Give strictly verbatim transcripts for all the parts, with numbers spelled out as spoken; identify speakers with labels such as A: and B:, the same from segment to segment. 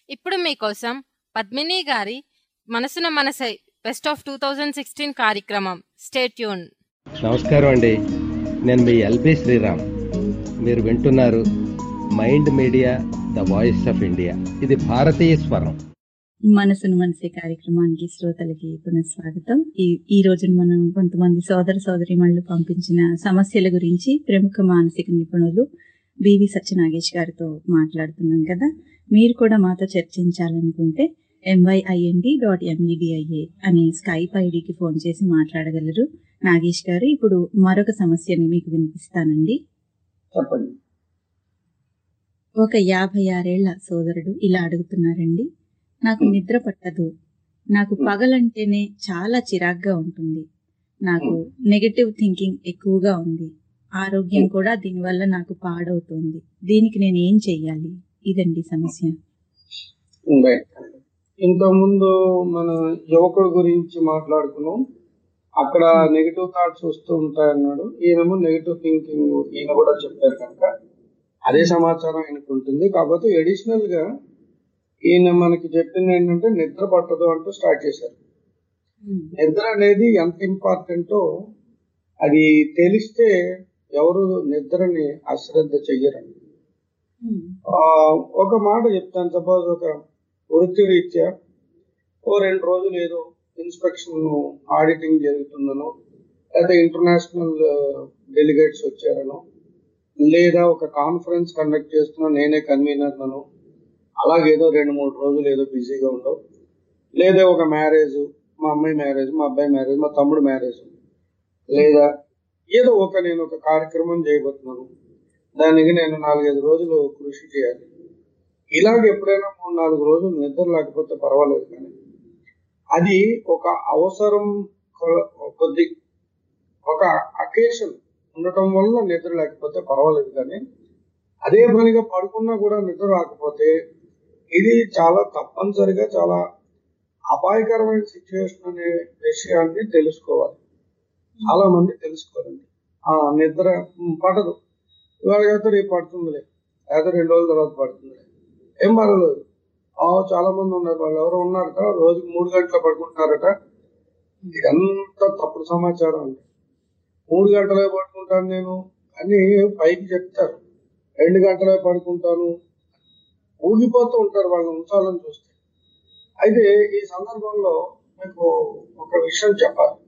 A: ఇప్పుడు మీకోసం పద్మిని గారి మనసున మనసై best of two thousand sixteen కార్యక్రమం. Stay tune.
B: నమస్కారం అండి, నేను మీ ఎల్బి శ్రీరామ్. మీరు వింటున్నారు mind media, the voice of India. ఇది భారతీయ స్వరం.
C: మనసును మనసే కార్యక్రమానికి శ్రోతలకి పునఃస్వాగతం. ఈ ఈ రోజున మనం కొంతమంది సోదర సోదరిమణులు పంపించిన సమస్యల గురించి ప్రముఖ మానసిక నిపుణులు బివి సత్యనాగేష్ గారితో మాట్లాడుతున్నాం కదా. మీరు కూడా మాతో చర్చించాలనుకుంటే ఎంవైఐఎన్డి డాట్ ఎంఈడిఐఏ అనే స్కైప్ ఐడికి ఫోన్ చేసి మాట్లాడగలరు. నాగేష్ గారు, ఇప్పుడు మరొక సమస్యని మీకు వినిపిస్తానండి.
D: చెప్పండి.
C: ఒక యాభై ఆరేళ్ల సోదరుడు ఇలా అడుగుతున్నారండి. నాకు నిద్ర పట్టదు. నాకు పగలంటేనే చాలా చిరాగ్గా ఉంటుంది. నాకు నెగటివ్ థింకింగ్ ఎక్కువగా ఉంది. ఆరోగ్యం కూడా దీనివల్ల నాకు పాడవుతుంది. దీనికి నేను ఏం చెయ్యాలి? ఇదండి సమస్య.
D: ఇంతకుముందు మన యువకుడు గురించి మాట్లాడుకున్నాం. అక్కడ నెగిటివ్ థాట్స్ వస్తూ ఉంటాయన్నాడు. ఈయనేమో నెగిటివ్ థింకింగ్ ఈయన కూడా చెప్పారు కనుక అదే సమాచారం ఆయనకు ఉంటుంది. కాకపోతే అడిషనల్ గా ఈయన మనకి చెప్పింది ఏంటంటే నిద్ర పట్టదు అంటూ స్టార్ట్ చేశారు. నిద్ర అనేది ఎంత ఇంపార్టెంటో అది తెలిస్తే ఎవరు నిద్రని అశ్రద్ధ చెయ్యరండి. ఒక మాట చెప్తాను. సపోజ్ ఒక వృత్తి రీత్యా ఓ రెండు రోజులు ఏదో ఇన్స్పెక్షన్ ఆడిటింగ్ జరుగుతుందనో, లేదా ఇంటర్నేషనల్ డెలిగేట్స్ వచ్చారనో, లేదా ఒక కాన్ఫరెన్స్ కండక్ట్ చేస్తున్నా నేనే కన్వీనర్ నను, అలాగేదో రెండు మూడు రోజులు ఏదో బిజీగా ఉండవు, లేదా ఒక మ్యారేజ్, మా అమ్మాయి మ్యారేజ్, మా అబ్బాయి మ్యారేజ్, మా తమ్ముడు మ్యారేజ్, లేదా ఏదో ఒక నేను ఒక కార్యక్రమం చేయబోతున్నాను, దానికి నేను నాలుగైదు రోజులు కృషి చేయాలి. ఇలాగ ఎప్పుడైనా మూడు నాలుగు రోజులు నిద్ర లేకపోతే పర్వాలేదు, కానీ అది ఒక అవసరం కొద్ది ఒక అకేషన్ ఉండటం వల్ల నిద్ర లేకపోతే పర్వాలేదు, కానీ అదే పనిగా పడుకున్నా కూడా నిద్ర రాకపోతే ఇది చాలా తప్పనిసరిగా చాలా అపాయకరమైన సిచ్యువేషన్ అనే విషయాన్ని తెలుసుకోవాలి. చాలా మంది తెలుసుకోరండి. ఆ నిద్ర పడదు, ఇవాళ అయితే రేపు పడుతుందిలే, లేదా రెండు రోజుల తర్వాత పడుతుందిలే, ఏం పర్వాలేదు. చాలా మంది ఉన్నారు, వాళ్ళు ఎవరో ఉన్నారట రోజుకి మూడు గంటలు పడుకుంటారట. ఇదంతా తప్పుడు సమాచారం అండి. మూడు గంటలే పడుకుంటాను నేను అని పైకి చెప్తారు, రెండు గంటలే పడుకుంటాను, ఊగిపోతూ ఉంటారు వాళ్ళని ఉంచాలని చూస్తే. అయితే ఈ సందర్భంలో మీకు ఒక విషయం చెప్పాలి.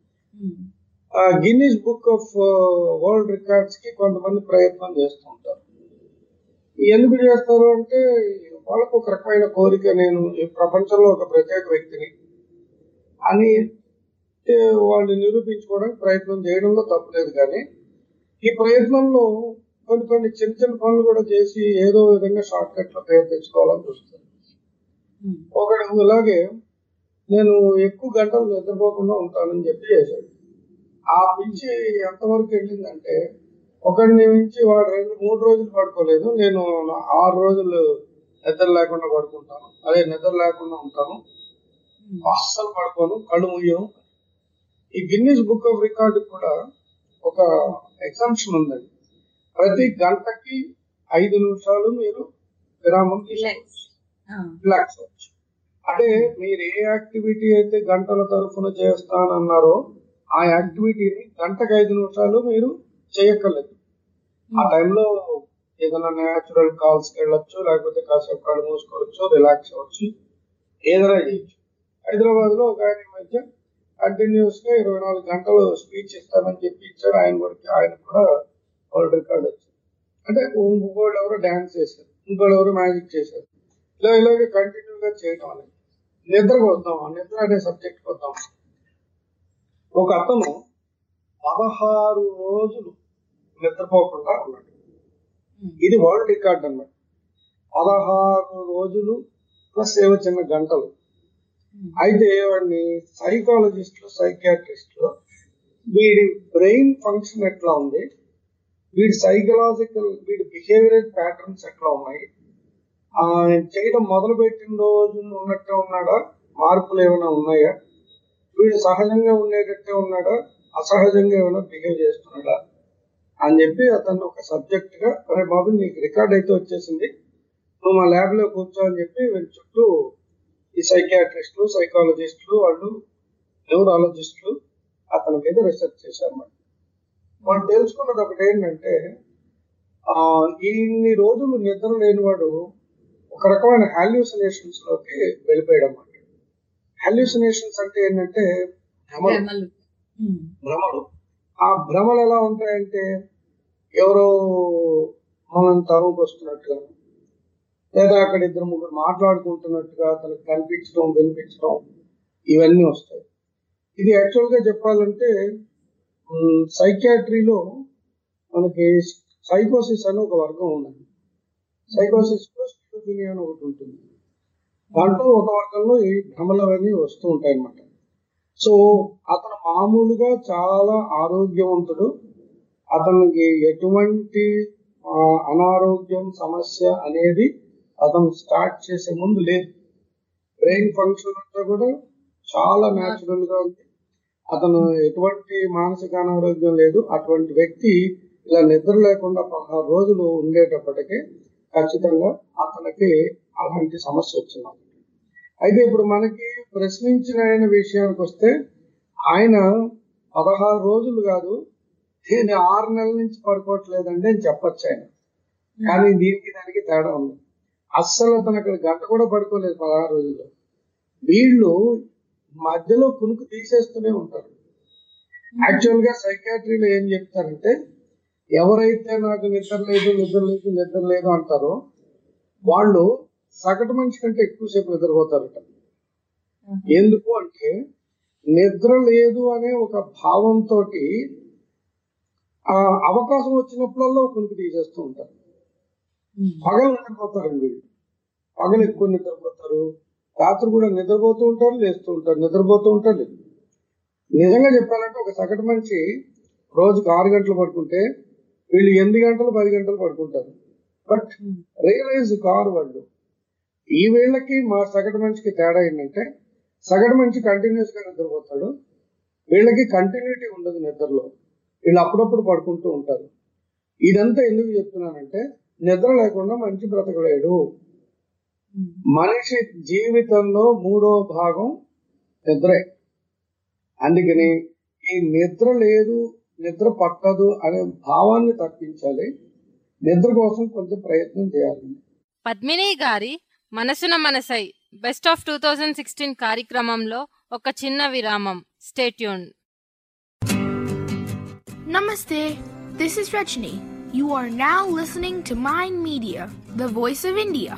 D: Guinness Book of World Records కి కొంతమంది ప్రయత్నం చేస్తూ ఉంటారు. ఎందుకు చేస్తారు అంటే వాళ్ళకు ఒక రకమైన కోరిక, నేను ఈ ప్రపంచంలో ఒక ప్రత్యేక వ్యక్తిని అని వాళ్ళు నిరూపించుకోవడానికి ప్రయత్నం చేయడంలో తప్పలేదు. కానీ ఈ ప్రయత్నంలో కొన్ని కొన్ని చిన్న చిన్న పనులు కూడా చేసి ఏదో విధంగా షార్ట్ కట్ లో పేరు తెచ్చుకోవాలని చూస్తారు. ఒకడు ఇలాగే నేను ఎక్కువ గంటలు నిద్రపోకుండా ఉంటానని చెప్పి చేశాడు. ఆ పిచ్చి ఎంతవరకు వెళ్ళిందంటే ఒకడిని మించి వాడు రెండు మూడు రోజులు పడుకోలేదు, నేను ఆరు రోజులు నిద్ర లేకుండా పడుకుంటాను, అదే నిద్ర లేకుండా ఉంటాను, అస్సలు పడుకోను, కళ్ళు ముయ్యం. ఈ గిన్నీస్ బుక్ ఆఫ్ రికార్డు కూడా ఒక ఎగ్జామ్షన్ ఉందండి. ప్రతి గంటకి ఐదు నిమిషాలు మీరు విరామం తీసుకోవచ్చు, రిలాక్స్ అవ్వచ్చు. అంటే మీరు ఏ యాక్టివిటీ అయితే గంటల తరఫున చేస్తానన్నారో ఆ యాక్టివిటీని గంటకు ఐదు నిమిషాలు మీరు చేయక్కర్లేదు. ఆ టైంలో ఏదైనా న్యాచురల్ కాల్స్కి వెళ్ళొచ్చు, లేకపోతే కాసేపు కళ్ళు మూసుకోవచ్చు, రిలాక్స్ అవ్వచ్చు, ఏదైనా చేయొచ్చు. హైదరాబాద్ లో ఒక ఆయన మధ్య కంటిన్యూస్ గా ఇరవై నాలుగు గంటలు స్పీచ్ ఇస్తానని చెప్పి ఇచ్చాడు. ఆయన కూడా ఆయన కూడా వరల్డ్ రికార్డ్ వచ్చింది. అంటే ఇంకోళ్ళు ఎవరో డాన్స్ చేశారు, ఇంకోళ్ళు ఎవరో మ్యాజిక్ చేశారు. ఇలా ఇలాగే కంటిన్యూగా చేయడం అనేది. నిద్రకు వద్దాం, నిద్ర అనే సబ్జెక్ట్ వద్దాం. ఒక అతను పదహారు రోజులు నిద్రపోకుండా ఉన్నాడు. ఇది వరల్డ్ రికార్డ్ అన్నమాట. పదహారు రోజులు ప్లస్ ఏవో చిన్న గంటలు. అయితే వాడిని సైకాలజిస్టులు, సైకియాట్రిస్టులు వీడి బ్రెయిన్ ఫంక్షన్ ఎట్లా ఉంది, వీడి సైకలాజికల్ వీడి బిహేవియరల్ ప్యాటర్న్స్ ఎట్లా ఉన్నాయి, చేయడం మొదలు పెట్టిన రోజు ఉన్నట్టే ఉన్నాడా, మార్పులు ఏమైనా ఉన్నాయా, వీడు సహజంగా ఉండేటట్టే ఉన్నాడా, అసహజంగా ఏమైనా బిహేవ్ చేస్తున్నాడా అని చెప్పి అతను ఒక సబ్జెక్ట్ గా, అరే బాబు నీకు రికార్డ్ అయితే వచ్చేసింది, నువ్వు మా ల్యాబ్ లో కూర్చో అని చెప్పి వీళ్ళ చుట్టూ ఈ సైకియాట్రిస్టులు, సైకాలజిస్టులు, వాళ్ళు న్యూరాలజిస్టులు అతని మీద రీసెర్చ్ చేశారన్నమాట. వాళ్ళు తెలుసుకున్నది ఒకటి ఏంటంటే, ఆ ఇన్ని రోజులు నిద్ర లేనివాడు ఒక రకమైన హాల్యూసినేషన్స్ లోకి వెళ్ళిపోయాడు అన్నమాట. హాల్యూసినేషన్స్ అంటే ఏంటంటే భ్రమలు. భ్రమలు ఆ భ్రమలు ఎలా ఉంటాయంటే, ఎవరో మనం తరువుకు వస్తున్నట్టుగా, లేదా అక్కడ ఇద్దరు ముగ్గురు మాట్లాడుకుంటున్నట్టుగా తనకు కనిపించడం, వినిపించడం, ఇవన్నీ వస్తాయి. ఇది యాక్చువల్ గా చెప్పాలంటే సైకియాట్రీలో మనకి సైకోసిస్ అని ఒక వర్గం ఉన్నది. సైకోసిస్ లో స్కిజోఫ్రెనియా అని ఒకటి ఉంటుంది. దాంట్లో ఒక వర్గంలో ఈ భ్రమలు అవన్నీ వస్తూ ఉంటాయి అన్నమాట. సో అతను మామూలుగా చాలా ఆరోగ్యవంతుడు, అతనికి ఎటువంటి అనారోగ్యం సమస్య అనేది అతను స్టార్ట్ చేసే ముందు లేదు. బ్రెయిన్ ఫంక్షన్ అంతా కూడా చాలా న్యాచురల్ గా ఉంది. అతను ఎటువంటి మానసిక అనారోగ్యం లేదు. అటువంటి వ్యక్తి ఇలా నిద్ర లేకుండా పదహారు రోజులు ఉండేటప్పటికీ ఖచ్చితంగా అతనికి అలాంటి సమస్య వచ్చింది. అయితే ఇప్పుడు మనకి ప్రశ్నించిన ఆయన విషయానికి వస్తే, ఆయన పదహారు రోజులు కాదు, దీన్ని ఆరు నెలల నుంచి పడుకోవట్లేదండి అని చెప్పచ్చు ఆయన. కానీ దీనికి దానికి తేడా ఉంది. అస్సలు అతను అక్కడ గంట కూడా పడుకోలేదు పదహారు రోజుల్లో. వీళ్ళు మధ్యలో కునుకు తీసేస్తూనే ఉంటారు. యాక్చువల్ గా సైకాట్రీలో ఏం చెప్తారంటే, ఎవరైతే నాకు నిద్ర లేదు నిద్ర లేదు నిద్ర లేదు అంటారో వాళ్ళు సగటు మనిషి కంటే ఎక్కువసేపు నిద్రపోతారట. ఎందుకు అంటే నిద్ర లేదు అనే ఒక భావంతో ఆ అవకాశం వచ్చినప్పుడల్లా కునుకు తీసేస్తూ ఉంటారు. పగలు నిద్రపోతారండి వీళ్ళు. పగలు ఎక్కువ నిద్రపోతారు, రాత్రి కూడా నిద్రపోతూ ఉంటారు, లేస్తూ ఉంటారు, నిద్రపోతూ ఉంటారు. లేదు నిజంగా చెప్పాలంటే ఒక సగటు మనిషి రోజుకు ఆరు గంటలు పడుకుంటే వీళ్ళు ఎనిమిది గంటలు పది గంటలు పడుకుంటారు. బట్ రియలైజ్ కారు వాళ్ళు. ఈ వీళ్ళకి మా సగటు మనిషికి తేడా ఏంటంటే, సగటు మనిషి కంటిన్యూస్ గా నిద్రపోతాడు, వీళ్ళకి కంటిన్యూటీ ఉండదు నిద్రలో. వీళ్ళు అప్పుడప్పుడు పడుకుంటూ ఉంటారు. ఇదంతా ఎందుకు చెప్తున్నానంటే, నిద్ర లేకుండా మనిషి బ్రతకలేడు. మనిషి జీవితంలో మూడో భాగం నిద్రే. అందుకని ఈ నిద్ర లేదు, నిద్ర పట్టదు అనే భావాన్ని తప్పించాలి. నిద్ర కోసం కొంచెం ప్రయత్నం చేయాలి.
A: పద్మిని గారి మనసున మనసై best of two thousand sixteen కార్యక్రమంలో ఒక చిన్న విరామం. Stay tuned.
E: Namaste. This is Rajni. You are now listening to Mind Media, the voice of India.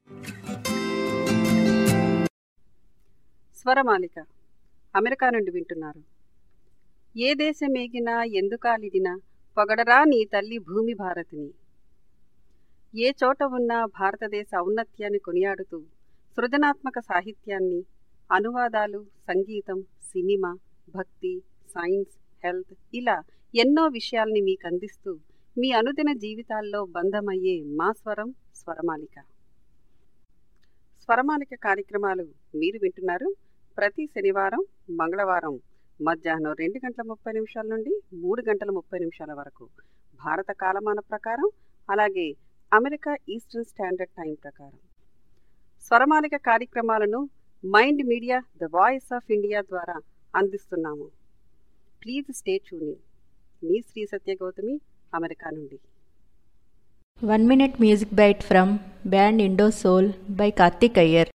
F: Swaramalika America నుండి వింటున్నారు. ఏ దేశమేగినా ఎందుకాలిదినా పొగడరా నీ తల్లి భూమి భారతిని. ఏ చోట ఉన్నా భారతదేశ ఔన్నత్యాన్ని కొనియాడుతూ సృజనాత్మక సాహిత్యాన్ని, అనువాదాలు, సంగీతం, సినిమా, భక్తి, సైన్స్, హెల్త్ ఇలా ఎన్నో విషయాల్ని మీకు అందిస్తూ మీ అనుదిన జీవితాల్లో బంధమయ్యే మా స్వరం స్వరమాలిక. స్వరమాలిక కార్యక్రమాలు మీరు వింటున్నారు ప్రతి శనివారం, మంగళవారం మధ్యాహ్నం రెండు గంటల ముప్పై నిమిషాల నుండి మూడు గంటల ముప్పై నిమిషాల వరకు భారత కాలమాన ప్రకారం, అలాగే అమెరికా ఈస్టర్న్ స్టాండర్డ్ టైం ప్రకారం. స్వరమాలిక కార్యక్రమాలను Mind media the voice of India ద్వారా అందిస్తున్నాము. Please stay tuning. మీ శ్రీ సత్య గౌతమి, అమెరికా నుండి.
G: One minute music bite from band Indo Soul by Karthik Iyer.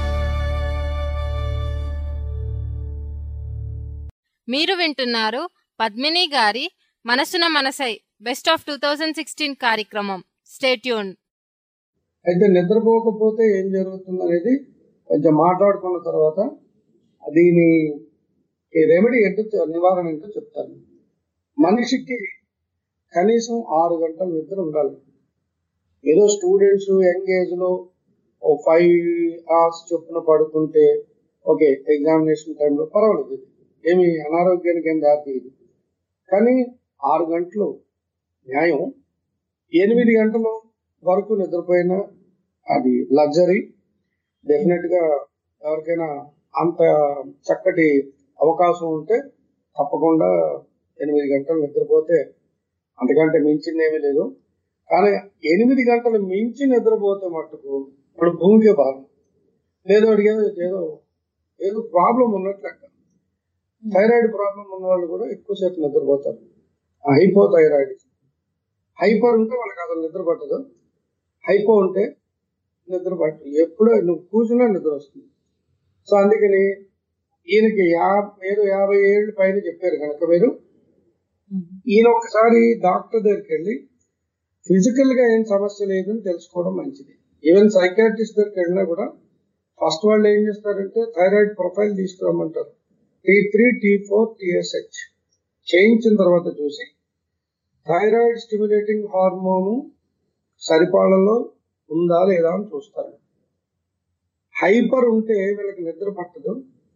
A: మీరు వింటున్నారు పద్మిని గారి మనసున మనసై best of two thousand sixteen కార్యక్రమం. Stay tune.
D: అయితే నిద్రపోకపోతే ఏం జరుగుతుంది అనేది కొంచెం మాట్లాడుకున్న తర్వాత దీని రెమెడీ ఏంటో నివారణ ఏంటో చెప్తాను. మనిషికి కనీసం ఆరు గంటల నిద్ర ఉండాలి. ఏదో స్టూడెంట్స్ యంగ్ ఏజ్ లో ఓ ఫైవ్ అవర్స్ చొప్పున పడుకుంటే ఓకే, ఎగ్జామినేషన్ టైంలో పర్వాలేదు, ఏమి అనారోగ్యానికి ఏం దారితీయదు. కానీ ఆరు గంటలు న్యాయం. ఎనిమిది గంటల వరకు నిద్రపోయినా అది లగ్జరీ. డెఫినెట్ గా ఎవరికైనా అంత చక్కటి అవకాశం ఉంటే తప్పకుండా ఎనిమిది గంటలు నిద్రపోతే అంతకంటే మించిందేమీ లేదు. కానీ ఎనిమిది గంటలు మించి నిద్రపోతే మట్టుకు ఇప్పుడు భూమికే భారం. లేదో అడిగేది ఏదో ఏదో ప్రాబ్లం ఉన్నట్లు. థైరాయిడ్ ప్రాబ్లం ఉన్న వాళ్ళు కూడా ఎక్కువసేపు నిద్రపోతారు. హైపో థైరాయిడ్, హైపర్ ఉంటే వాళ్ళకి అసలు నిద్ర పట్టదు, హైపో ఉంటే నిద్ర పట్టదు. ఎప్పుడో నువ్వు కూర్చున్నా నిద్ర వస్తుంది. సో అందుకని ఈయనకి యా ఏదో యాభై ఏళ్ళు పైన చెప్పారు కనుక మీరు ఈయన ఒకసారి డాక్టర్ దగ్గరికి వెళ్ళి ఫిజికల్ గా ఏం సమస్య లేదని తెలుసుకోవడం మంచిది. ఈవెన్ సైకాట్రిస్ట్ దగ్గరికి వెళ్ళినా కూడా ఫస్ట్ వాళ్ళు ఏం చేస్తారంటే థైరాయిడ్ ప్రొఫైల్ తీసుకురమ్మంటారు. T three T four T S H చేయించిన తర్వాత చూసి థైరాయిడ్ స్టిమ్యులేటింగ్ హార్మోను సరిపాళలో ఉందా లేదా అని చూస్తారు. హైపర్ ఉంటే వీళ్ళకి నిద్ర పట్టదు,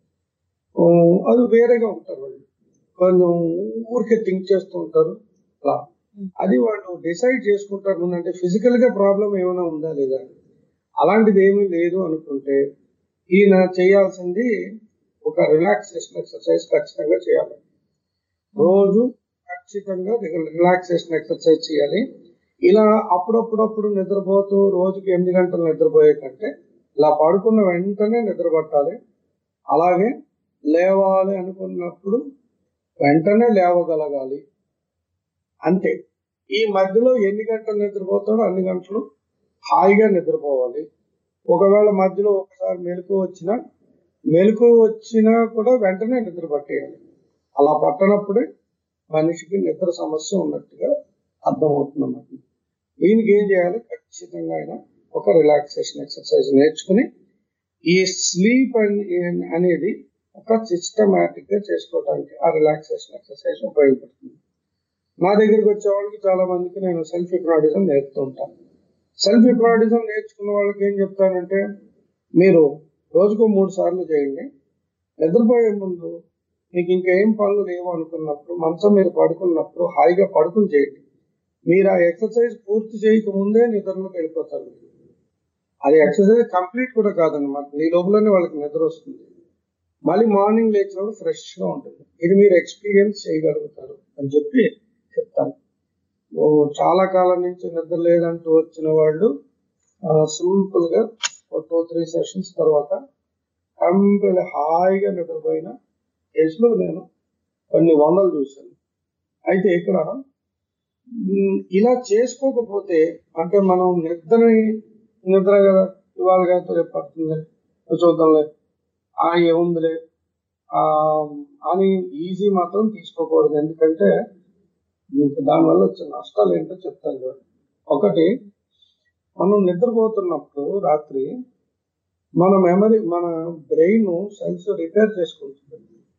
D: అది వేరేగా ఉంటారు. వాళ్ళు కొంచెం ఊరికే థింక్ చేస్తూ ఉంటారు. అలా అది వాళ్ళు డిసైడ్ చేసుకుంటారు ముందంటే ఫిజికల్ గా ప్రాబ్లం ఏమైనా ఉందా లేదా. అలాంటిది ఏమీ లేదు అనుకుంటే ఈయన చేయాల్సింది ఒక రిలాక్సేషన్ ఎక్సర్సైజ్ ఖచ్చితంగా చేయాలి. రోజు ఖచ్చితంగా రిలాక్సేషన్ ఎక్సర్సైజ్ చేయాలి. ఇలా అప్పుడప్పుడప్పుడు నిద్రపోతూ రోజుకి ఎనిమిది గంటలు నిద్రపోయే కంటే ఇలా పడుకున్న వెంటనే నిద్ర పట్టాలి. అలాగే లేవాలి అనుకున్నప్పుడు వెంటనే లేవగలగాలి. అంతే. ఈ మధ్యలో ఎన్ని గంటలు నిద్రపోతాడో అన్ని గంటలు హాయిగా నిద్రపోవాలి. ఒకవేళ మధ్యలో ఒకసారి మెలకు వచ్చినా మెలకు వచ్చినా కూడా వెంటనే నిద్ర పట్టేయాలి. అలా పట్టనప్పుడే మనిషికి నిద్ర సమస్య ఉన్నట్టుగా అర్థమవుతుంది అన్నమాట. దీనికి ఏం చేయాలి, ఖచ్చితంగా అయినా ఒక రిలాక్సేషన్ ఎక్సర్సైజ్ నేర్చుకుని ఈ స్లీప్ అనేది ఒక సిస్టమేటిక్ గా చేసుకోవడానికి ఆ రిలాక్సేషన్ ఎక్సర్సైజ్ ఉపయోగపడుతుంది. నా దగ్గరికి వచ్చే వాళ్ళకి చాలా మందికి నేను సెల్ఫ్ హిప్నాటిజం నేర్పుతూ ఉంటాను. సెల్ఫ్ హిప్నాటిజం నేర్చుకున్న వాళ్ళకి ఏం చెప్తానంటే మీరు రోజుకో మూడు సార్లు చేయండి. నిద్రపోయే ముందు మీకు ఇంకేం పనులు లేవు అనుకున్నప్పుడు మంచం మీద పడుకున్నప్పుడు హాయిగా పడుకుని చేయండి. మీరు ఆ ఎక్సర్సైజ్ పూర్తి చేయక ముందే నిద్రలోకి వెళ్ళిపోతారు. అది ఎక్సర్సైజ్ కంప్లీట్ కూడా కాదన్నమాట, నీ లోపలనే వాళ్ళకి నిద్ర వస్తుంది. మళ్ళీ మార్నింగ్ లేచినప్పుడు ఫ్రెష్ గా ఉంటుంది. ఇది మీరు ఎక్స్పీరియన్స్ చేయగలుగుతారు అని చెప్పి చెప్తాను. ఓ చాలా కాలం నుంచి నిద్ర లేదంటూ వచ్చిన వాళ్ళు సింపుల్ గా టూ త్రీ సెషన్స్ తర్వాత కంప్లీట్ హాయిగా నిద్రపోయిన కేసులో నేను కొన్ని వందలు చూశాను. అయితే ఇక్కడ ఇలా చేసుకోకపోతే అంటే మనం నిద్రని నిద్ర కదా ఇవాళ కాదు రేపు పడుతుంది చూద్దాంలే ఆ ఏముందిలే ఆ అని ఈజీ మాత్రం తీసుకోకూడదు. ఎందుకంటే మీకు దానివల్ల వచ్చే నష్టాలు ఏంటో చెప్తాను చూడండి. ఒకటి, మనం నిద్రపోతున్నప్పుడు రాత్రి మన మెమరీ మన బ్రెయిన్ సెల్స్ రిపేర్ చేసుకుంటుంది.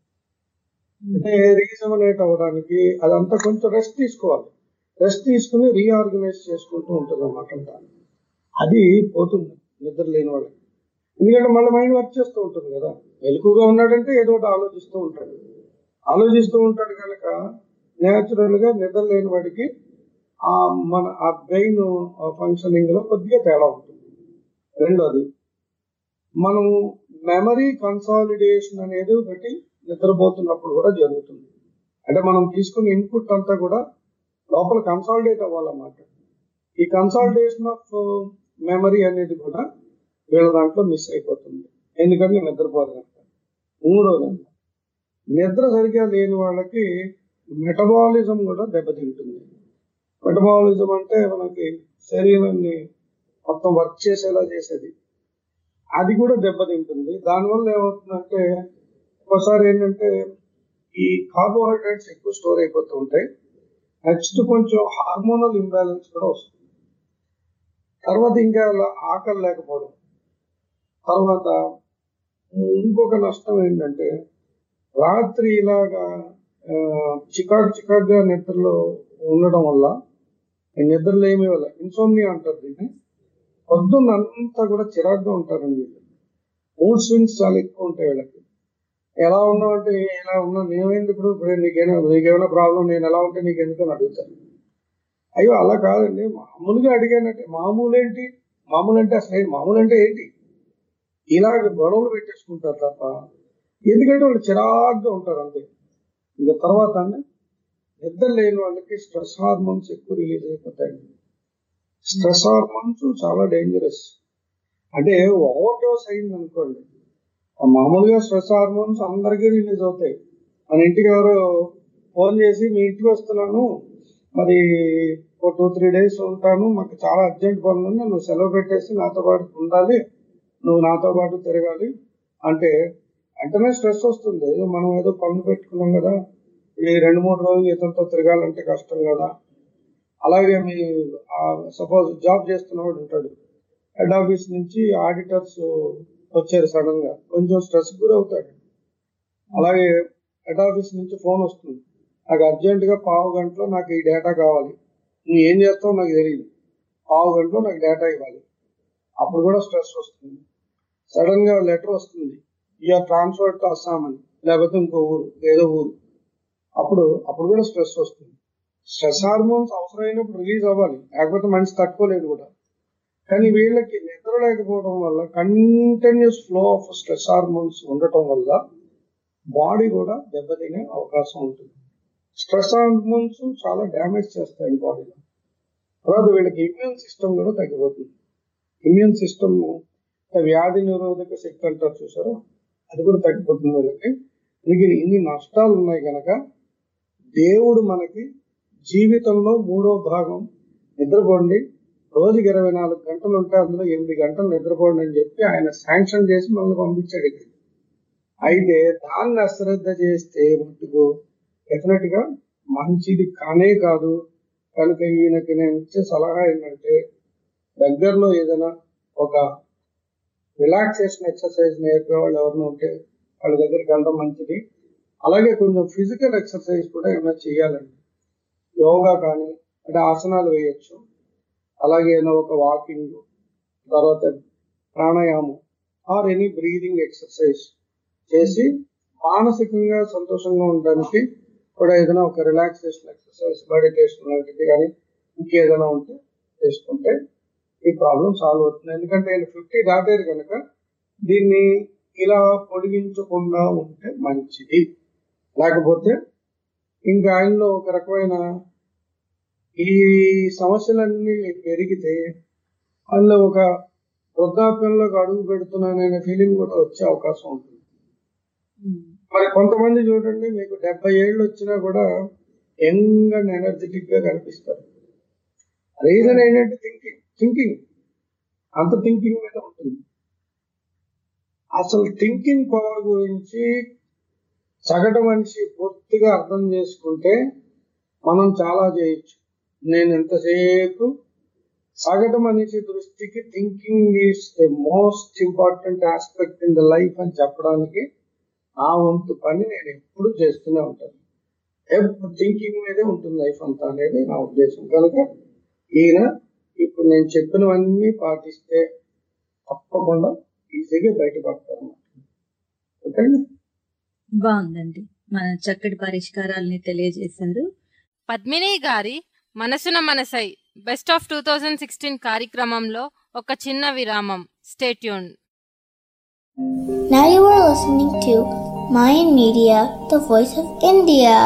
D: అంటే రీజనరేట్ అవ్వడానికి అదంతా కొంచెం రెస్ట్ తీసుకోవాలి. రెస్ట్ తీసుకుని రీఆర్గనైజ్ చేసుకుంటూ ఉంటుంది అన్నమాట. అది పోతుంది నిద్ర లేని వాళ్ళకి. ఎందుకంటే మళ్ళీ మైండ్ వర్క్ చేస్తూ ఉంటుంది కదా. మెలకుగా ఉన్నాడంటే ఏదో ఒకటి ఆలోచిస్తూ ఉంటాడు. ఆలోచిస్తూ ఉంటాడు కనుక న్యాచురల్ గా నిద్ర లేని వాడికి ఆ మన ఆ బ్రెయిన్ ఫంక్షనింగ్ లో కొద్దిగా తేడా ఉంటుంది. రెండోది, మనం మెమరీ కన్సాలిడేషన్ అనేది ఒకటి నిద్రపోతున్నప్పుడు కూడా జరుగుతుంది. అంటే మనం తీసుకున్న ఇన్పుట్ అంతా కూడా లోపల కన్సాలిడేట్ అవ్వాలన్నమాట. ఈ కన్సాలిడేషన్ ఆఫ్ మెమరీ అనేది కూడా వీళ్ళ దాంట్లో మిస్ అయిపోతుంది, ఎందుకంటే నిద్రపోదు కనుక. మూడోది, నిద్ర సరిగ్గా లేని వాళ్ళకి మెటబాలిజం కూడా దెబ్బతింటుంది. మెటబాలిజం అంటే మనకి శరీరాన్ని మొత్తం వర్క్ చేసేలా చేసేది, అది కూడా దెబ్బతింటుంది. దానివల్ల ఏమవుతుందంటే ఒకసారి ఏంటంటే ఈ కార్బోహైడ్రేట్స్ ఎక్కువ స్టోర్ అయిపోతూ ఉంటాయి. నెక్స్ట్ కొంచెం హార్మోనల్ ఇంబ్యాలెన్స్ కూడా వస్తుంది. తర్వాత ఇంకా ఆకలి లేకపోవడం. తర్వాత ఇంకొక నష్టం ఏంటంటే రాత్రి ఇలాగా చికాకు చికాకుగా నిద్రలో ఉండడం వల్ల, నిద్రలో ఏమీ వల్ల ఇన్సోమ్నియా అంటారు దీన్ని, పొద్దున్న అంతా కూడా చిరాకుగా ఉంటారండి వీళ్ళు. మూడ్ స్వింగ్స్ చాలా ఎక్కువ ఉంటాయి వీళ్ళకి. ఎలా ఉన్నావు అంటే ఎలా ఉన్నా నేనేంటి ఇప్పుడు ఇప్పుడు నీకేనా నీకేమైనా ప్రాబ్లం, నేను ఎలా ఉంటే నీకు ఎందుకని అడుగుతాను. అయ్యో అలా కాదండి, మామూలుగా అడిగానంటే మామూలు ఏంటి, మామూలు అంటే అసలు ఏంటి, మామూలు అంటే ఏంటి, ఇలాగ గొడవలు పెట్టేసుకుంటారు తప్ప, ఎందుకంటే వాళ్ళు చిరాకుగా ఉంటారు అంతే. ఇంకా తర్వాత అండి నిద్ర లేని వాళ్ళకి స్ట్రెస్ హార్మోన్స్ ఎక్కువ రిలీజ్ అయిపోతాయండి. స్ట్రెస్ హార్మోన్స్ చాలా డేంజరస్. అంటే ఓవర్ డోస్ అయింది అనుకోండి, మామూలుగా స్ట్రెస్ హార్మోన్స్ అందరికీ రిలీజ్ అవుతాయి. మన ఇంటికి ఎవరో ఫోన్ చేసి మీ ఇంటికి వస్తున్నాను, మరి ఒక టూ త్రీ డేస్ ఉంటాను, మాకు చాలా అర్జెంట్ పనులు ఉన్నాయి, నువ్వు సెలవు పెట్టేసి నాతో పాటు ఉండాలి, నువ్వు నాతో పాటు తిరగాలి అంటే వెంటనే స్ట్రెస్ వస్తుంది. మనం ఏదో పనులు పెట్టుకున్నాం కదా, ఈ రెండు మూడు రోజులు ఇతనితో తిరగాలంటే కష్టం కదా. అలాగే మీ సపోజ్ జాబ్ చేస్తున్నవాడు ఉంటాడు, హెడ్ ఆఫీస్ నుంచి ఆడిటర్స్ వచ్చారు సడన్ గా, కొంచెం స్ట్రెస్ గురవుతాడు. అలాగే హెడ్ ఆఫీస్ నుంచి ఫోన్ వస్తుంది, నాకు అర్జెంట్ గా పావు గంటలో నాకు ఈ డేటా కావాలి, నువ్వు ఏం చేస్తావు నాకు తెలియదు, పావు గంటలో నాకు డేటా ఇవ్వాలి, అప్పుడు కూడా స్ట్రెస్ వస్తుంది. సడన్ గా లెటర్ వస్తుంది, యూఆర్ ట్రాన్స్ఫర్ టు అస్సాం అని, లేకపోతే ఇంకో ఊరు ఏదో ఊరు, అప్పుడు అప్పుడు కూడా స్ట్రెస్ వస్తుంది. స్ట్రెస్ హార్మోన్స్ అవసరమైనప్పుడు రిలీజ్ అవ్వాలి, లేకపోతే మనిషి తట్టుకోలేదు కూడా. కానీ వీళ్ళకి నిద్ర లేకపోవడం వల్ల, continuous flow of stress hormones ఉండటం వల్ల బాడీ కూడా దెబ్బతినే అవకాశం ఉంటుంది. స్ట్రెస్ హార్మోన్స్ చాలా డ్యామేజ్ చేస్తాయి బాడీలో. తర్వాత వీళ్ళకి ఇమ్యూన్ సిస్టమ్ కూడా తగ్గిపోతుంది. ఇమ్యూన్ సిస్టమ్ వ్యాధి నిరోధక శక్తి అంటారు చూసారు, అది కూడా తగ్గిపోతుంది వీళ్ళకి. దీనికి ఇన్ని నష్టాలు ఉన్నాయి కనుక దేవుడు మనకి జీవితంలో మూడో భాగం నిద్రపోండి, రోజుకి ఇరవై నాలుగు గంటలు ఉంటే అందులో ఎనిమిది గంటలు నిద్రపోండి అని చెప్పి ఆయన శాంక్షన్ చేసి మనల్ని పంపించాడు ఇక్కడ. అయితే దాన్ని అశ్రద్ధ చేస్తే మట్టుకు డెఫినెట్ గా మంచిది కానే కాదు. కనుక ఈయనకి నేను ఇచ్చే సలహా ఏంటంటే, దగ్గరలో ఏదైనా ఒక రిలాక్సేషన్ ఎక్సర్సైజ్ నేర్పే వాళ్ళు ఎవరైనా ఉంటే వాళ్ళ దగ్గరికి వెళ్ళడం మంచిది. అలాగే కొంచెం ఫిజికల్ ఎక్సర్సైజ్ కూడా ఏమైనా చేయాలండి. యోగా కానీ అంటే ఆసనాలు వేయచ్చు, అలాగే ఒక వాకింగ్, తర్వాత ప్రాణాయామం ఆర్ ఎనీ బ్రీదింగ్ ఎక్సర్సైజ్ చేసి మానసికంగా సంతోషంగా ఉండడానికి కూడా ఏదైనా ఒక రిలాక్సేషన్ ఎక్సర్సైజ్, మెడిటేషన్ లాంటిది కానీ ఇంకేదైనా ఉంటే చేసుకుంటే ఈ ప్రాబ్లం సాల్వ్ అవుతుంది. ఎందుకంటే ఆయన ఫిఫ్టీ దాటారు కనుక దీన్ని ఇలా పొడిగించకుండా ఉంటే మంచిది. లేకపోతే ఇంకా ఆయనలో ఒక రకమైన ఈ సమస్యలన్నీ పెరిగితే అందులో ఒక వృద్ధాప్యంలోకి అడుగు పెడుతున్నాననే ఫీలింగ్ కూడా వచ్చే అవకాశం ఉంటుంది. మరి కొంతమంది చూడండి, మీకు డెబ్బై ఏళ్ళు వచ్చినా కూడా యంగ్ అండ్ ఎనర్జెటిక్ గా కనిపిస్తారు. రీజన్ ఏంటంటే థింకింగ్ థింకింగ్ అంత థింకింగ్ మీద ఉంటుంది. అసలు థింకింగ్ పవర్ గురించి సగటు మనిషి పూర్తిగా అర్థం చేసుకుంటే మనం చాలా చేయొచ్చు. నేను ఎంతసేపు సగటు మనిషి దృష్టికి thinking is the most important aspect in the life అని చెప్పడానికి ఆ వంతు పని నేను ఎప్పుడు చేస్తూనే ఉంటాను. ఎప్పుడు థింకింగ్ మీదే ఉంటుంది లైఫ్ అంతా అనేది నా ఉద్దేశం. కనుక ఈయన ఇప్పుడు నేను చెప్పినవన్నీ పాటిస్తే తప్పకుండా ఈజీగా బయటపడతాను. ఓకే,
C: బాగుందండి, మన చక్కటి పరిష్కారాలని తెలియజేశారు.
A: పద్మిని గారి మనసున మనసై best of two thousand sixteen కార్యక్రమంలో ఒక చిన్న విరామం. Stay tune.
H: Now you are listening to Mayan Media, the voice of India.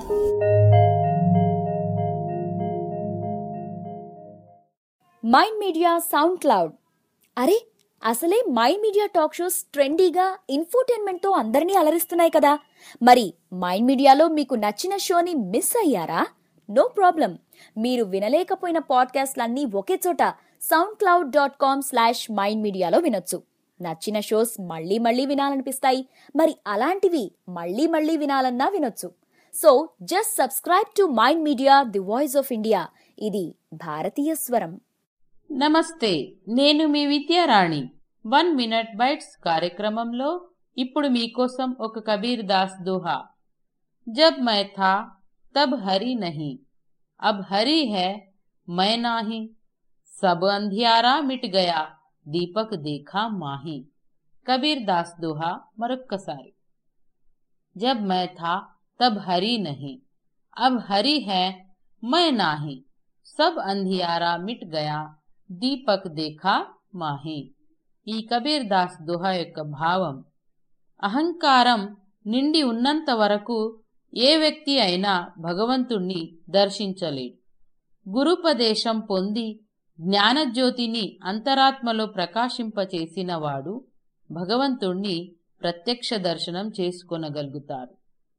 I: Mind Media SoundCloud. అరే అసలే మైండ్ మీడియా టాక్ షోస్ ట్రెండీగా ఇన్ఫోటైన్మెంట్తో అందరినీ అలరిస్తున్నాయి కదా. మరి మైండ్ మీడియాలో మీకు నచ్చిన షోని మిస్ అయ్యారా? నో ప్రాబ్లం, మీరు వినలేకపోయిన పాడ్కాస్ట్లన్నీ ఒకే చోట SoundCloud dot com slash mind మీడియాలో వినొచ్చు. నచ్చిన షోస్ మళ్ళీ మళ్ళీ వినాలనిపిస్తాయి. మరి అలాంటివి మళ్ళీ మళ్ళీ వినాలన్నా వినొచ్చు. So just subscribe to Mind media the voice of India. ఇది భారతీయ స్వరం.
J: నమస్తే, నేను మీ విద్యారాణి. వన్ మినిట్ బైట్స్ కార్యక్రమంలో ఇప్పుడు మీకోసం ఒక కబీర్ దాస్ దోహా. జబ్ మై థా తబ్ హరి నహీ, అబ్ హరి హై మై నాహీ, సబ్ అంధియారా మిట్ గయా దీపక్ దేఖా మాహీ. కబీర్ దాస్ దోహా మరొక్కసారి. జబ్ మై థా తబ్ హరి నహీ, అబ్ హరి హై మై నాహీ, సబ్ అంధియారా మిట్ గయా దీపక్ దేఖా మాహీ. ఈ కబీర్ దాస్ దోహా యొక్క భావం, అహంకారం నిండి ఉన్నంత వరకు ఏ వ్యక్తి అయినా భగవంతుణ్ణి దర్శించలేడు. గురుపదేశం పొంది జ్ఞానజ్యోతిని అంతరాత్మలో ప్రకాశింపచేసిన వాడు భగవంతుణ్ణి ప్రత్యక్ష దర్శనం చేసుకొనగలుగుతాడు.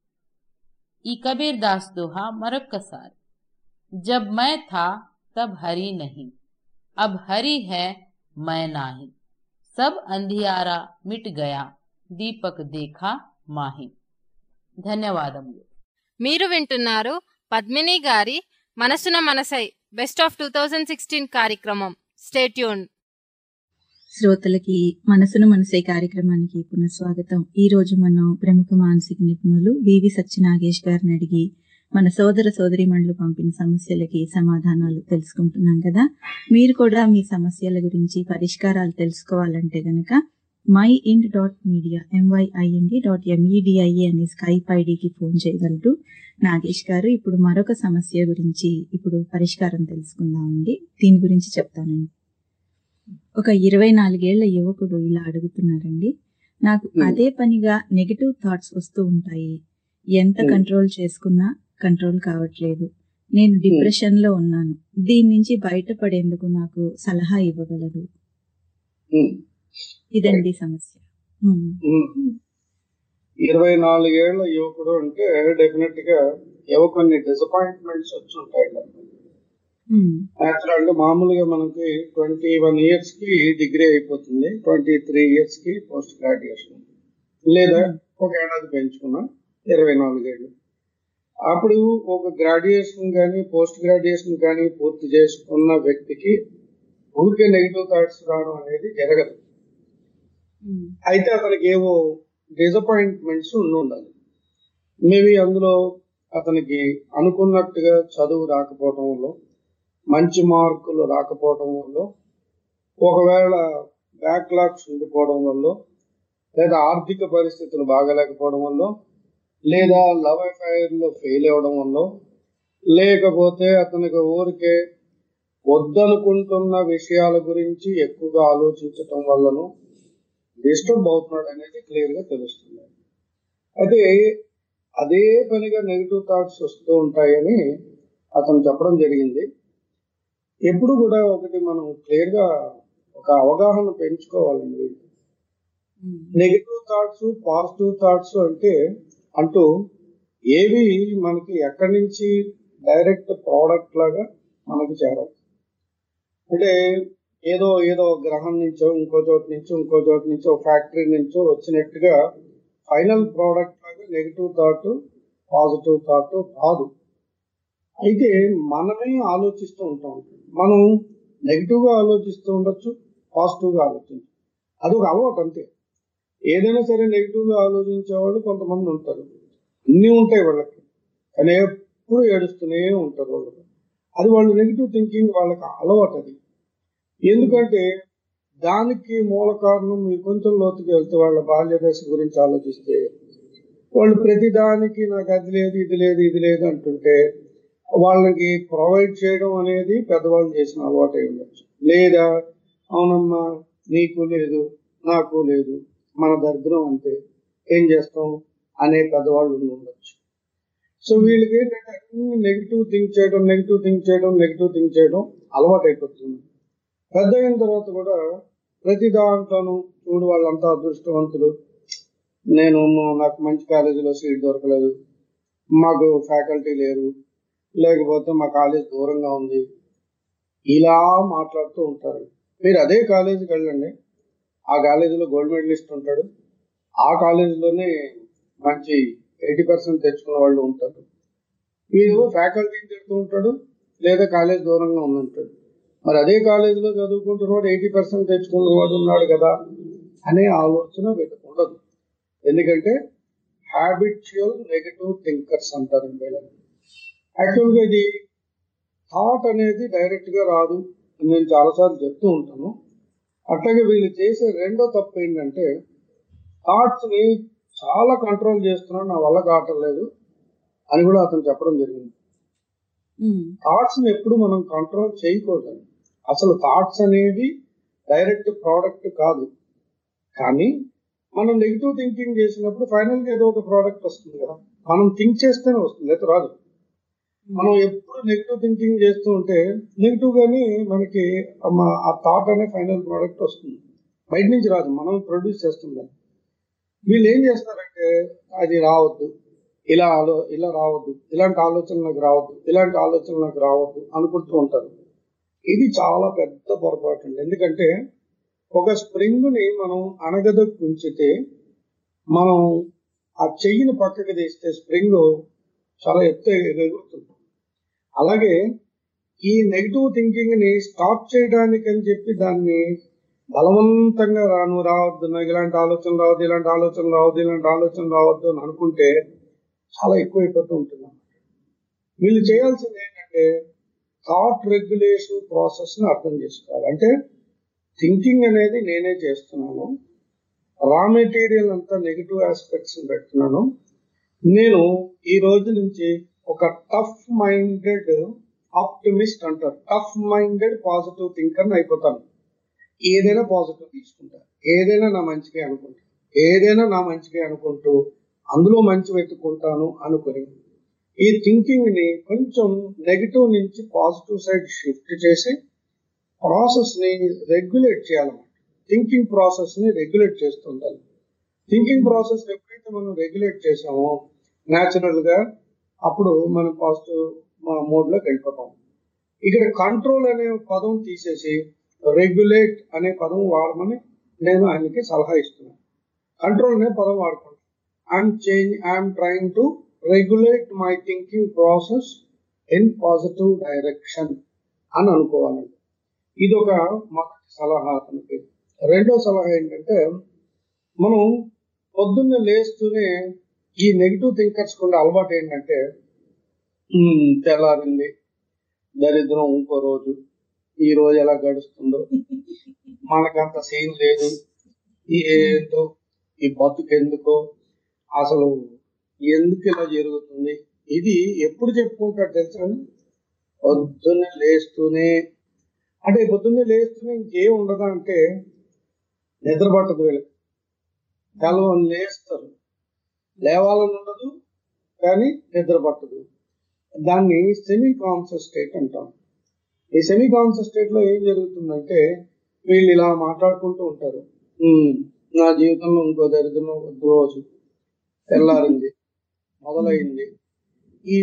J: ఈ కబీర్ దాస్ దోహా మరొక్కసారి. జబ్ మై థా తబ్ హరి నహీ, అబ్ హరి హై మై నాహీ, సబ్ అంధియారా మిట్ గయా దీపక్ దేఖా మాహీ. ధన్యవాదములు.
A: మీరు వింటున్నారు పద్మిని గారి మనసున మనసై best of two thousand sixteen కార్యక్రమం. Stay tune.
C: శ్రోతలకి మనసును మనసే కార్యక్రమానికి పునఃస్వాగతం. ఈ రోజు మనం ప్రముఖ మానసిక నిపుణులు వివి సత్యనాగేష్ గారిని అడిగి మన సోదర సోదరీమణులు పంపిన సమస్యలకి సమాధానాలు తెలుసుకుంటున్నాం కదా. మీరు కూడా మీ సమస్యల గురించి పరిష్కారాలు తెలుసుకోవాలంటే గనక my Ind dot media M Y I N D dot M E D I A అనే స్కైప్ ఐడికి ఫోన్ చేయగలరు. నాగేష్ గారు ఇప్పుడు మరొక సమస్య గురించి ఇప్పుడు పరిష్కారం తెలుసుకుందామండి. దీని గురించి చెప్తానండి. ఒక ఇరవై నాలుగేళ్ల యువకుడు ఇలా అడుగుతున్నారండి. నాకు అదే పనిగా నెగటివ్ థాట్స్ వస్తూ ఉంటాయి. ఎంత కంట్రోల్ చేసుకున్నా కంట్రోల్ కావట్లేదు. నేను డిప్రెషన్ లో ఉన్నాను. దీని నుంచి బయటపడేందుకు నాకు సలహా ఇవ్వగలరు? ఇదండి సమస్య.
D: ఇరవై నాలుగేళ్ల యువకుడు అంటే డెఫినెట్ గా ఏవో కొన్ని డిసప్పాయింట్మెంట్స్ వచ్చి ఉంటాయి కదా. యాక్చువల్ గా మామూలుగా మనకి ట్వంటీ వన్ ఇయర్స్ కి డిగ్రీ అయిపోతుంది, ట్వంటీ త్రీ ఇయర్స్ కి పోస్ట్ గ్రాడ్యుయేషన్, లేదా ఒక ఏడాది పెంచుకున్నా ఇరవై నాలుగేళ్ళు. అప్పుడు ఒక గ్రాడ్యుయేషన్ కానీ పోస్ట్ గ్రాడ్యుయేషన్ కానీ పూర్తి చేసుకున్న వ్యక్తికి ఊరికే నెగిటివ్ థాట్స్ రావడం అనేది జరగదు. అయితే అతనికి ఏవో డిసప్పాయింట్మెంట్స్ ఉండి ఉండాలి. మేబీ అందులో అతనికి అనుకున్నట్టుగా చదువు రాకపోవటం వల్ల, మంచి మార్కులు రాకపోవటం వల్ల, ఒకవేళ బ్యాక్లాగ్స్ ఉండిపోవడం వల్ల, లేదా ఆర్థిక పరిస్థితులు బాగలేకపోవడం వల్ల, లేదా లవ్ అఫైర్ లో ఫెయిల్ అవ్వడం వల్ల, లేకపోతే అతనికి ఊరికే వద్దనుకుంటున్న విషయాల గురించి ఎక్కువగా ఆలోచించటం వల్లను డిస్టర్బ్ అవుతున్నాడు అనేది క్లియర్ గా తెలుస్తుంది. అయితే అదే పనిగా నెగిటివ్ థాట్స్ వస్తూ ఉంటాయని అతను చెప్పడం జరిగింది. ఎప్పుడు కూడా ఒకటి మనం క్లియర్ గా ఒక అవగాహన పెంచుకోవాలండి. నెగిటివ్ థాట్స్ పాజిటివ్ థాట్స్ అంటే అంటూ ఏవి మనకి ఎక్కడి నుంచి డైరెక్ట్ ప్రోడక్ట్ లాగా మనకి చేరాలి. అంటే ఏదో ఏదో గ్రహం నుంచో ఇంకో చోటు నుంచో ఇంకో చోటు నుంచో ఫ్యాక్టరీ నుంచో వచ్చినట్టుగా ఫైనల్ ప్రోడక్ట్ లాగా నెగిటివ్ థాట్ పాజిటివ్ థాట్ కాదు. అయితే మనమే ఆలోచిస్తూ ఉంటాం. మనం నెగిటివ్ గా ఆలోచిస్తూ ఉండొచ్చు, పాజిటివ్ గా ఆలోచించు. అదొక అలవాటు అంతే. ఏదైనా సరే నెగిటివ్ గా ఆలోచించేవాళ్ళు కొంతమంది ఉంటారు. అన్నీ ఉంటాయి వాళ్ళకి, కానీ ఎప్పుడు ఏడుస్తూనే ఉంటారు వాళ్ళు. అది వాళ్ళు నెగిటివ్ థింకింగ్ వాళ్ళకి అలవాటు. అది ఎందుకంటే దానికి మూల కారణం మీరు కొంచెం లోతుకి వెళ్తే వాళ్ళ బాల్య దశ గురించి ఆలోచిస్తే, వాళ్ళు ప్రతి దానికి నాకు అది లేదు ఇది లేదు ఇది లేదు అంటుంటే వాళ్ళకి ప్రొవైడ్ చేయడం అనేది పెద్దవాళ్ళు చేసిన అలవాటు అయి ఉండొచ్చు. లేదా అవునమ్మా నీకు లేదు నాకు లేదు మన దరిద్రం అంతే ఏం చేస్తాం అనే పెద్దవాళ్ళు ఉండొచ్చు. సో వీళ్ళకి ఏంటంటే అన్ని నెగిటివ్ థింక్ చేయడం నెగిటివ్ థింక్ చేయడం నెగిటివ్ థింక్ చేయడం అలవాటు అయిపోతుంది. పెద్ద అయిన తర్వాత కూడా ప్రతి దాంట్లోనూ చూడు వాళ్ళంతా అదృష్టవంతులు, నేను నాకు మంచి కాలేజీలో సీట్ దొరకలేదు, మాకు ఫ్యాకల్టీ లేరు, లేకపోతే మా కాలేజ్ దూరంగా ఉంది, ఇలా మాట్లాడుతూ ఉంటారు. మీరు అదే కాలేజీకి వెళ్ళండి, ఆ కాలేజీలో గోల్డ్ మెడలిస్ట్ ఉంటాడు, ఆ కాలేజీలోనే మంచి ఎయిటీ పర్సెంట్ తెచ్చుకున్న వాళ్ళు ఉంటారు. వీడు ఫ్యాకల్టీని తిడుతూ ఉంటాడు, లేదా కాలేజ్ దూరంగా ఉందంటాడు. మరి అదే కాలేజీలో చదువుకుంటున్నవాడు ఎయిటీ పర్సెంట్ తెచ్చుకున్నవాడు ఉన్నాడు కదా అనే ఆలోచన పెట్టుకుండదు. ఎందుకంటే హ్యాబిచువల్ నెగటివ్ థింకర్స్ అంటారు వీళ్ళని. యాక్చువల్గా ఇది థాట్ అనేది డైరెక్ట్గా రాదు అని నేను చాలాసార్లు చెప్తూ ఉంటాను. అట్లాగే వీళ్ళు చేసే రెండో తప్పు ఏంటంటే థాట్స్ని చాలా కంట్రోల్ చేస్తున్నాడు, నా వల్ల కావట్లేదు అని కూడా అతను చెప్పడం జరిగింది. థాట్స్ని ఎప్పుడు మనం కంట్రోల్ చేయకూడదు. అసలు థాట్స్ అనేవి డైరెక్ట్ ప్రోడక్ట్ కాదు, కానీ మనం నెగిటివ్ థింకింగ్ చేసినప్పుడు ఫైనల్గా ఏదో ఒక ప్రోడక్ట్ వస్తుంది కదా. మనం థింక్ చేస్తేనే వస్తుంది, అయితే రాదు. మనం ఎప్పుడు నెగిటివ్ థింకింగ్ చేస్తూ ఉంటే నెగిటివ్ గానీ మనకి ఆ థాట్ అనే ఫైనల్ ప్రోడక్ట్ వస్తుంది, బయట నుంచి రాదు, మనం ప్రొడ్యూస్ చేస్తుంది. వీళ్ళు ఏం చేస్తారంటే అది రావద్దు, ఇలా ఆలో ఇలా రావద్దు, ఇలాంటి ఆలోచన నాకు రావద్దు, ఇలాంటి ఆలోచన నాకు రావద్దు అనుకుంటూ ఉంటారు. ఇది చాలా పెద్ద పొరపాటు అండి. ఎందుకంటే ఒక స్ప్రింగ్ని మనం అణగదొక్కి ఉంచితే మనం ఆ చెయ్యిని పక్కకి తీస్తే స్ప్రింగ్ చాలా ఎత్తు ఎగురుతుంది. అలాగే ఈ నెగిటివ్ థింకింగ్ ని స్టాప్ చేయడానికి అని చెప్పి దాన్ని బలవంతంగా రాను రావద్దు, నాకు ఇలాంటి ఆలోచన రావద్దు, ఇలాంటి ఆలోచన రావద్దు, ఇలాంటి ఆలోచన రావద్దు అని అనుకుంటే చాలా ఎక్కువైపోతూ ఉంటుంది. వీళ్ళు చేయాల్సింది ఏంటంటే థాట్ రెగ్యులేషన్ ప్రాసెస్ ని అర్థం చేసుకోవాలి. అంటే థింకింగ్ అనేది నేనే చేస్తున్నాను, రా మెటీరియల్ అంతా నెగిటివ్ ఆస్పెక్ట్స్ పెడుతున్నాను. నేను ఈ రోజు నుంచి ఒక టఫ్ మైండెడ్ ఆప్టిమిస్ట్ అంటారు, టఫ్ మైండెడ్ పాజిటివ్ థింకర్ అయిపోతాను. ఏదైనా పాజిటివ్ తీసుకుంటా, ఏదైనా నా మంచిగా అనుకుంటా, ఏదైనా నా మంచిగా అనుకుంటూ అందులో మంచి వెతుక్కుంటాను అనుకుని ఈ థింకింగ్ ని కొంచెం నెగిటివ్ నుంచి పాజిటివ్ సైడ్ షిఫ్ట్ చేసి ప్రాసెస్ ని రెగ్యులేట్ చేయాలన్నమాట. థింకింగ్ ప్రాసెస్ ని రెగ్యులేట్ చేస్తుండాలి. థింకింగ్ ప్రాసెస్ ఎప్పుడైతే మనం రెగ్యులేట్ చేసామో న్యాచురల్ గా అప్పుడు మనం పాజిటివ్ మోడ్ లోకి వెళ్ళిపోతాం. ఇక్కడ కంట్రోల్ అనే పదం తీసేసి రెగ్యులేట్ అనే పదం వాడమని నేను ఆయనకి సలహా ఇస్తున్నాను. కంట్రోల్ అనే పదం వాడుకోండి. I'm change I'm trying to regulate my thinking process in positive direction అని అనుకోవాలండి. ఇది ఒక మొదటి సలహా అతనికి. రెండో సలహా ఏంటంటే మనం పొద్దున్నే లేస్తూనే ఈ నెగిటివ్ థింకర్స్ కుండా అలవాటు ఏంటంటే తెల్లారింది, దరిద్రం ఇంకో రోజు, ఈ రోజు ఎలా గడుస్తుందో, మనకంత సీన్ లేదు, ఏంటో ఈ బతుకెందుకో, అసలు ఎందుకు ఇలా జరుగుతుంది, ఇది ఎప్పుడు చెప్పుకుంటాడు తెలుసా? పొద్దున్నే లేస్తూనే. అంటే పొద్దున్నే లేస్తూనే ఇంకేం ఉండదా అంటే నిద్ర పట్టదు వీళ్ళకి. తెల్లవారు లేస్తారు, లేవాలని ఉండదు కానీ నిద్ర పట్టదు. దాన్ని సెమీ కాన్షియస్ స్టేట్ అంటాం. ఈ సెమీ కాన్షియస్ స్టేట్ లో ఏం జరుగుతుందంటే వీళ్ళు ఇలా మాట్లాడుకుంటూ ఉంటారు, నా జీవితంలో ఇంకో దరిద్రం రోజు, తెల్లారింది, మొదలైంది, ఈ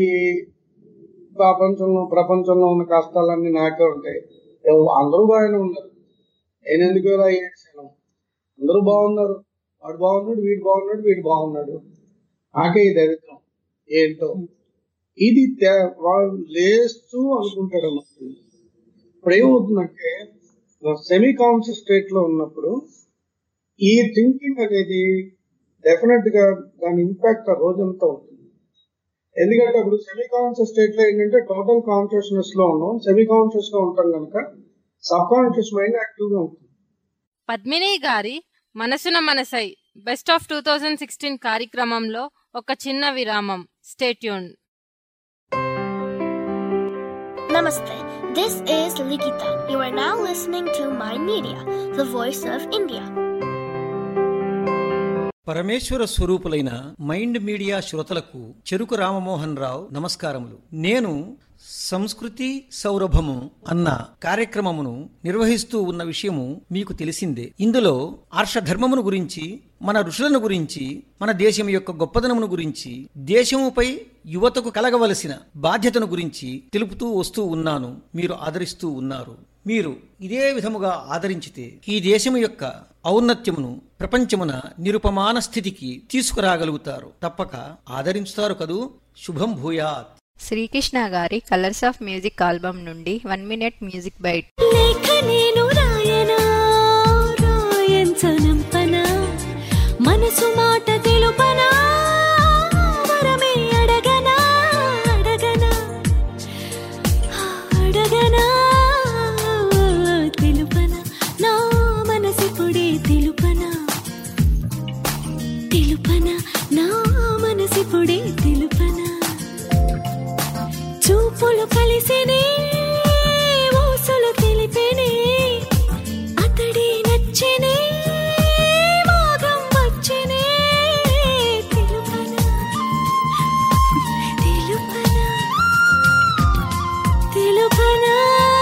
D: ప్రపంచంలో ప్రపంచంలో ఉన్న కష్టాలన్నీ నాకే ఉంటాయి, అందరూ బాగానే ఉన్నారు, నేను ఎందుకు ఇలా ఏడ్చాను, అందరూ బాగున్నారు, వాడు బాగున్నాడు, వీడు బాగున్నాడు, వీడు బాగున్నాడు, నాకే ఈ దరిద్రం ఏంటో. ఇది వాళ్ళు లేస్తూ అనుకుంటాడు అన్నమాట. ఇప్పుడు ఏమవుతుందంటే సెమీ కాన్షియస్ స్టేట్ లో ఉన్నప్పుడు ఈ థింకింగ్ అనేది డెఫినెట్ గా దాని ఇంపాక్ట్ ఆ రోజంతా ఉంటుంది. ఎందుకంటే అప్పుడు సెమీ కాన్షియస్ స్టేట్ లో ఏంటంటే టోటల్ కాన్షియస్నెస్ లో ఉన్నాం, సెమీ కాన్షియస్ గా ఉంటాం కనుక సబ్ కాన్షియస్ మైండ్ యాక్టివ్ గా ఉంటుంది.
A: పద్మిని గారి మనసున మనసై best of two thousand sixteen కార్యక్రమంలో ఒక చిన్న విరామం. Stay tune.
H: Namaste. This is Likita. You are now listening to Mind Media, the voice of India.
K: పరమేశ్వర స్వరూపులైన మైండ్ మీడియా శ్రోతలకు చెరుకు రామమోహన్ రావు నమస్కారములు. నేను సంస్కృతి సౌరభము అన్న కార్యక్రమమును నిర్వహిస్తూ ఉన్న విషయము మీకు తెలిసిందే. ఇందులో ఆర్షధర్మమును గురించి, మన ఋషులను గురించి, మన దేశం యొక్క గొప్పదనమును గురించి, దేశముపై యువతకు కలగవలసిన బాధ్యతను గురించి తెలుపుతూ వస్తూ ఉన్నాను. మీరు ఆదరిస్తూ ఉన్నారు. మీరు ఇదే విధముగా ఆదరించితే ఈ దేశము యొక్క ఔన్నత్యమును ప్రపంచమున నిరుపమాన స్థితికి తీసుకురాగలుగుతారు. తప్పక ఆదరించుతారు కదూ. శుభం భూయాత్.
G: శ్రీకృష్ణ గారి కలర్స్ ఆఫ్ మ్యూజిక్ ఆల్బమ్ నుండి వన్ మినిట్ మ్యూజిక్ బైట్.
L: మనసు మాట తెలుపనా, వరమే అడగనా అడగనా అడగనా తెలుపనా, నా మనసిపుడే తెలుపనా తెలుపనా, నా మనసిపుడే తెలుపనా. చూపులు కలిసినే ఊసులు తెలిపెనే, అతడే నచ్చనే మాగం వచ్చనే తెలుపనా తెలుపనా తెలుపనా.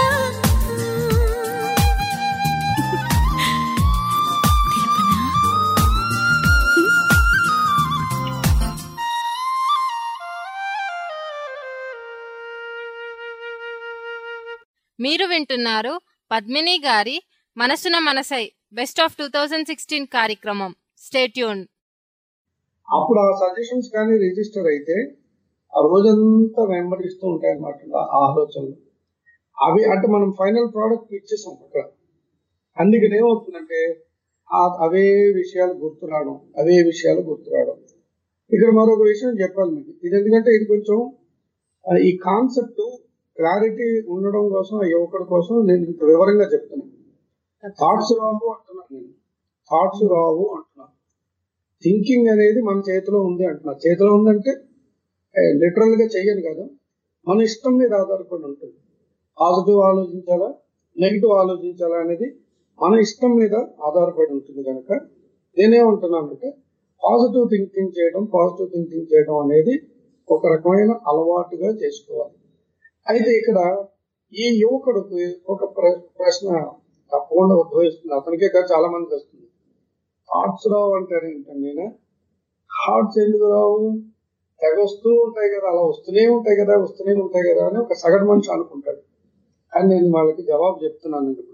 A: మీరు వింటున్నారు పద్మిని గారి మనసున మనసై best of two thousand sixteen కార్యక్రమం. Stay tune.
D: అప్పుడు ఆ సజెషన్స్ కానీ రిజిస్టర్ అయితే ఆ రోజంతా వెంబడిస్తూ ఉంటాయి అన్నమాట ఆ ఆలోచనలు. అవి అంటే మనం ఫైనల్ ప్రోడక్ట్ ఇచ్చేసాం అక్కడ. అందుకని ఏమవుతుందంటే అవే విషయాలు గుర్తురావడం అవే విషయాలు గుర్తురావడం. ఇక్కడ మరొక విషయం చెప్పాలి మీకు. ఇది ఎందుకంటే ఇది కొంచెం ఈ కాన్సెప్ట్ క్లారిటీ ఉండడం కోసం ఆ యువకుడి కోసం నేను ఇంత వివరంగా చెప్తున్నాను. థాట్స్ రావు అంటున్నాను నేను థాట్స్ రావు అంటున్నాను థింకింగ్ అనేది మన చేతిలో ఉంది అంటున్నా. చేతిలో ఉందంటే లిటరల్ గా చెయ్యను కదా, మన ఇష్టం మీద ఆధారపడి ఉంటుంది. పాజిటివ్ ఆలోచించాలా నెగిటివ్ ఆలోచించాలా అనేది మన ఇష్టం మీద ఆధారపడి ఉంటుంది కనుక నేనేమంటున్నానంటే పాజిటివ్ థింకింగ్ చేయడం పాజిటివ్ థింకింగ్ చేయడం అనేది ఒక రకమైన అలవాటుగా చేసుకోవాలి. అయితే ఇక్కడ ఈ యువకుడికి ఒక ప్రశ్న తప్పకుండా ఉద్భవిస్తుంది. అతనికే కాదు చాలా మందికి వస్తుంది. థాట్స్ రావు అంటారు ఏంటండి, నేను థాట్స్ ఎందుకు రావు, తెగ వస్తూ ఉంటాయి కదా, అలా వస్తూనే ఉంటాయి కదా వస్తూనే ఉంటాయి కదా అని ఒక సగటు మనిషి అనుకుంటాడు. అని నేను వాళ్ళకి జవాబు చెప్తున్నాను. ఇప్పుడు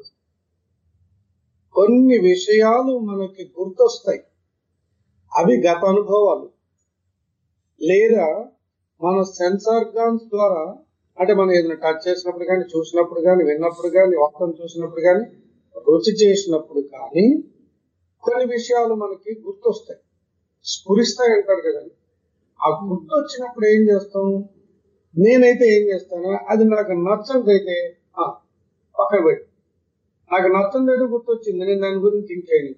D: కొన్ని విషయాలు మనకి గుర్తొస్తాయి, అవి గత అనుభవాలు లేదా మన సెన్స్ ఆర్గాన్స్ ద్వారా, అంటే మనం ఏదైనా టచ్ చేసినప్పుడు కానీ చూసినప్పుడు కానీ విన్నప్పుడు కానీ వాసన చూసినప్పుడు కానీ రుచి చేసినప్పుడు కానీ కొన్ని విషయాలు మనకి గుర్తొస్తాయి, స్ఫురిస్తాయి అంటారు కదండి. ఆ గుర్తొచ్చినప్పుడు ఏం చేస్తాం, నేనైతే ఏం చేస్తాను, అది నాకు నచ్చనిదైతే పక్కన పెట్టి, నాకు నచ్చనిది ఏదో గుర్తొచ్చింది నేను దాని గురించి థింక్ చేయను.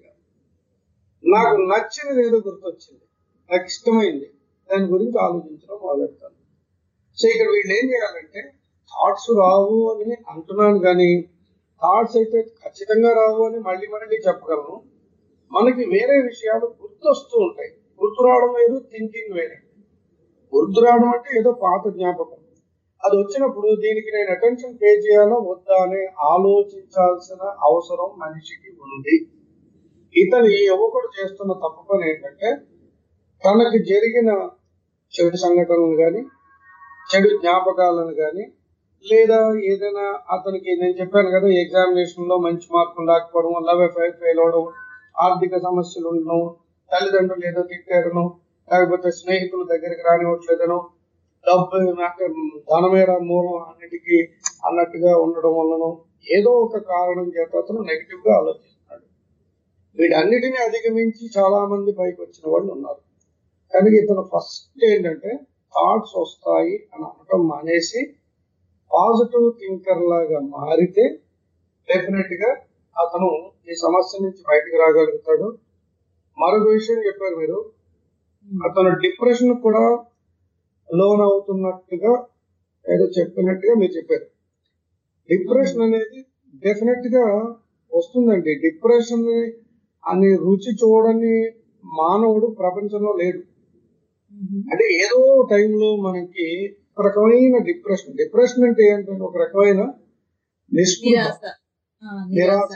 D: నాకు నచ్చినది ఏదో గుర్తొచ్చింది, నాకు ఇష్టమైంది, దాని గురించి ఆలోచించడం మొదలెడతాను. సో ఇక్కడ వీళ్ళు ఏం చేయాలంటే థాట్స్ రావు అని అంటున్నాను కానీ థాట్స్ అయితే ఖచ్చితంగా రావు అని మళ్ళీ మళ్ళీ చెప్పగలను. మనకి వేరే విషయాలు గుర్తొస్తూ ఉంటాయి. గుర్తు రావడం వేరు, థింకింగ్ వేరే. గుర్తు రావడం అంటే ఏదో పాత జ్ఞాపకం, అది వచ్చినప్పుడు దీనికి నేను అటెన్షన్ పే చేయాలా వద్దా అని ఆలోచించాల్సిన అవసరం మనిషికి ఉంది. ఇతను ఈ యువకుడు చేస్తున్న తప్పు పని ఏంటంటే తనకి జరిగిన చెడు సంఘటనలు కానీ చెడు జ్ఞాపకాలను కానీ లేదా ఏదైనా అతనికి నేను చెప్పాను కదా ఎగ్జామినేషన్ లో మంచి మార్కులు రాకపోవడం, లవ్ అఫైర్ ఫెయిల్ అవడం, ఆర్థిక సమస్యలు ఉండడం, తల్లిదండ్రులు ఏదో తిట్టారనో లేకపోతే స్నేహితుల దగ్గరికి రానివ్వట్లేదనో, డబ్బు అంటే ధనమేర మూలం అన్నిటికీ అన్నట్టుగా ఉండడం వల్లనో ఏదో ఒక కారణం చేత అతను నెగిటివ్ గా ఆలోచిస్తున్నాడు. వీటన్నిటిని అధిగమించి చాలా మంది పైకి వచ్చిన వాళ్ళు ఉన్నారు. కానీ ఇతను ఫస్ట్ ఏంటంటే థాట్స్ వస్తాయి అని అనటం మానేసి పాజిటివ్ థింకర్ లాగా మారితే డెఫినెట్ గా అతను ఈ సమస్య నుంచి బయటకు రాగలుగుతాడు. మరొక విషయం చెప్పారు మీరు, అతను డిప్రెషన్ కూడా లోన్ అవుతున్నట్టుగా ఏదో చెప్పినట్టుగా మీరు చెప్పారు. డిప్రెషన్ అనేది డెఫినెట్ గా వస్తుందండి. డిప్రెషన్ అని రుచి చూడని మానవుడు ప్రపంచంలో లేడు. అంటే ఏదో టైంలో మనకి ఒక రకమైన డిప్రెషన్ డిప్రెషన్ అంటే ఏంటంటే ఒక రకమైన నిస్పృహ, నిరాశ.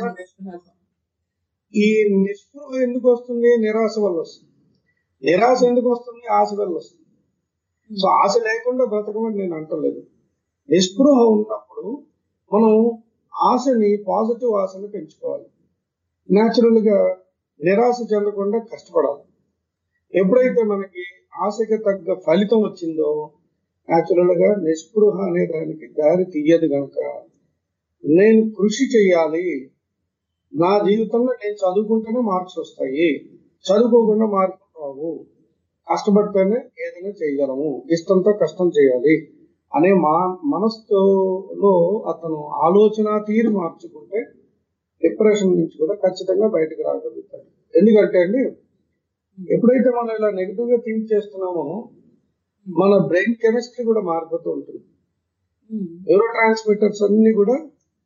D: ఈ నిస్పృహ ఎందుకు వస్తుంది? నిరాశ వల్ల వస్తుంది. నిరాశ ఎందుకు వస్తుంది? ఆశ వల్ల వస్తుంది. సో ఆశ లేకుండా బ్రతకమని నేను అంటలేదు. నిస్పృహ ఉన్నప్పుడు మనం ఆశని పాజిటివ్ ఆశని పెంచుకోవాలి. న్యాచురల్ గా నిరాశ చెందకుండా కష్టపడాలి. ఎప్పుడైతే మనకి ఆశకి తగ్గ ఫలితం వచ్చిందో న్యాచురల్ గా నిస్పృహ అనే దానికి దారి తీయదు కనుక నేను కృషి చెయ్యాలి, నా జీవితంలో నేను చదువుకుంటేనే మార్క్స్ వస్తాయి, చదువుకోకుండా మార్కులు రావు, కష్టపడితేనే ఏదైనా చేయగలము, ఇష్టంతో కష్టం చేయాలి అనే మా మనసులో అతను ఆలోచన తీరు మార్చుకుంటే డిప్రెషన్ నుంచి కూడా ఖచ్చితంగా బయటకు రాగలుగుతాడు. ఎందుకంటే అండి ఎప్పుడైతే మనం ఇలా నెగిటివ్ గా థింక్ చేస్తున్నామో మన బ్రెయిన్ కెమిస్ట్రీ కూడా మారిపోతూ ఉంటుంది. న్యూరో ట్రాన్స్మిటర్స్ అన్ని కూడా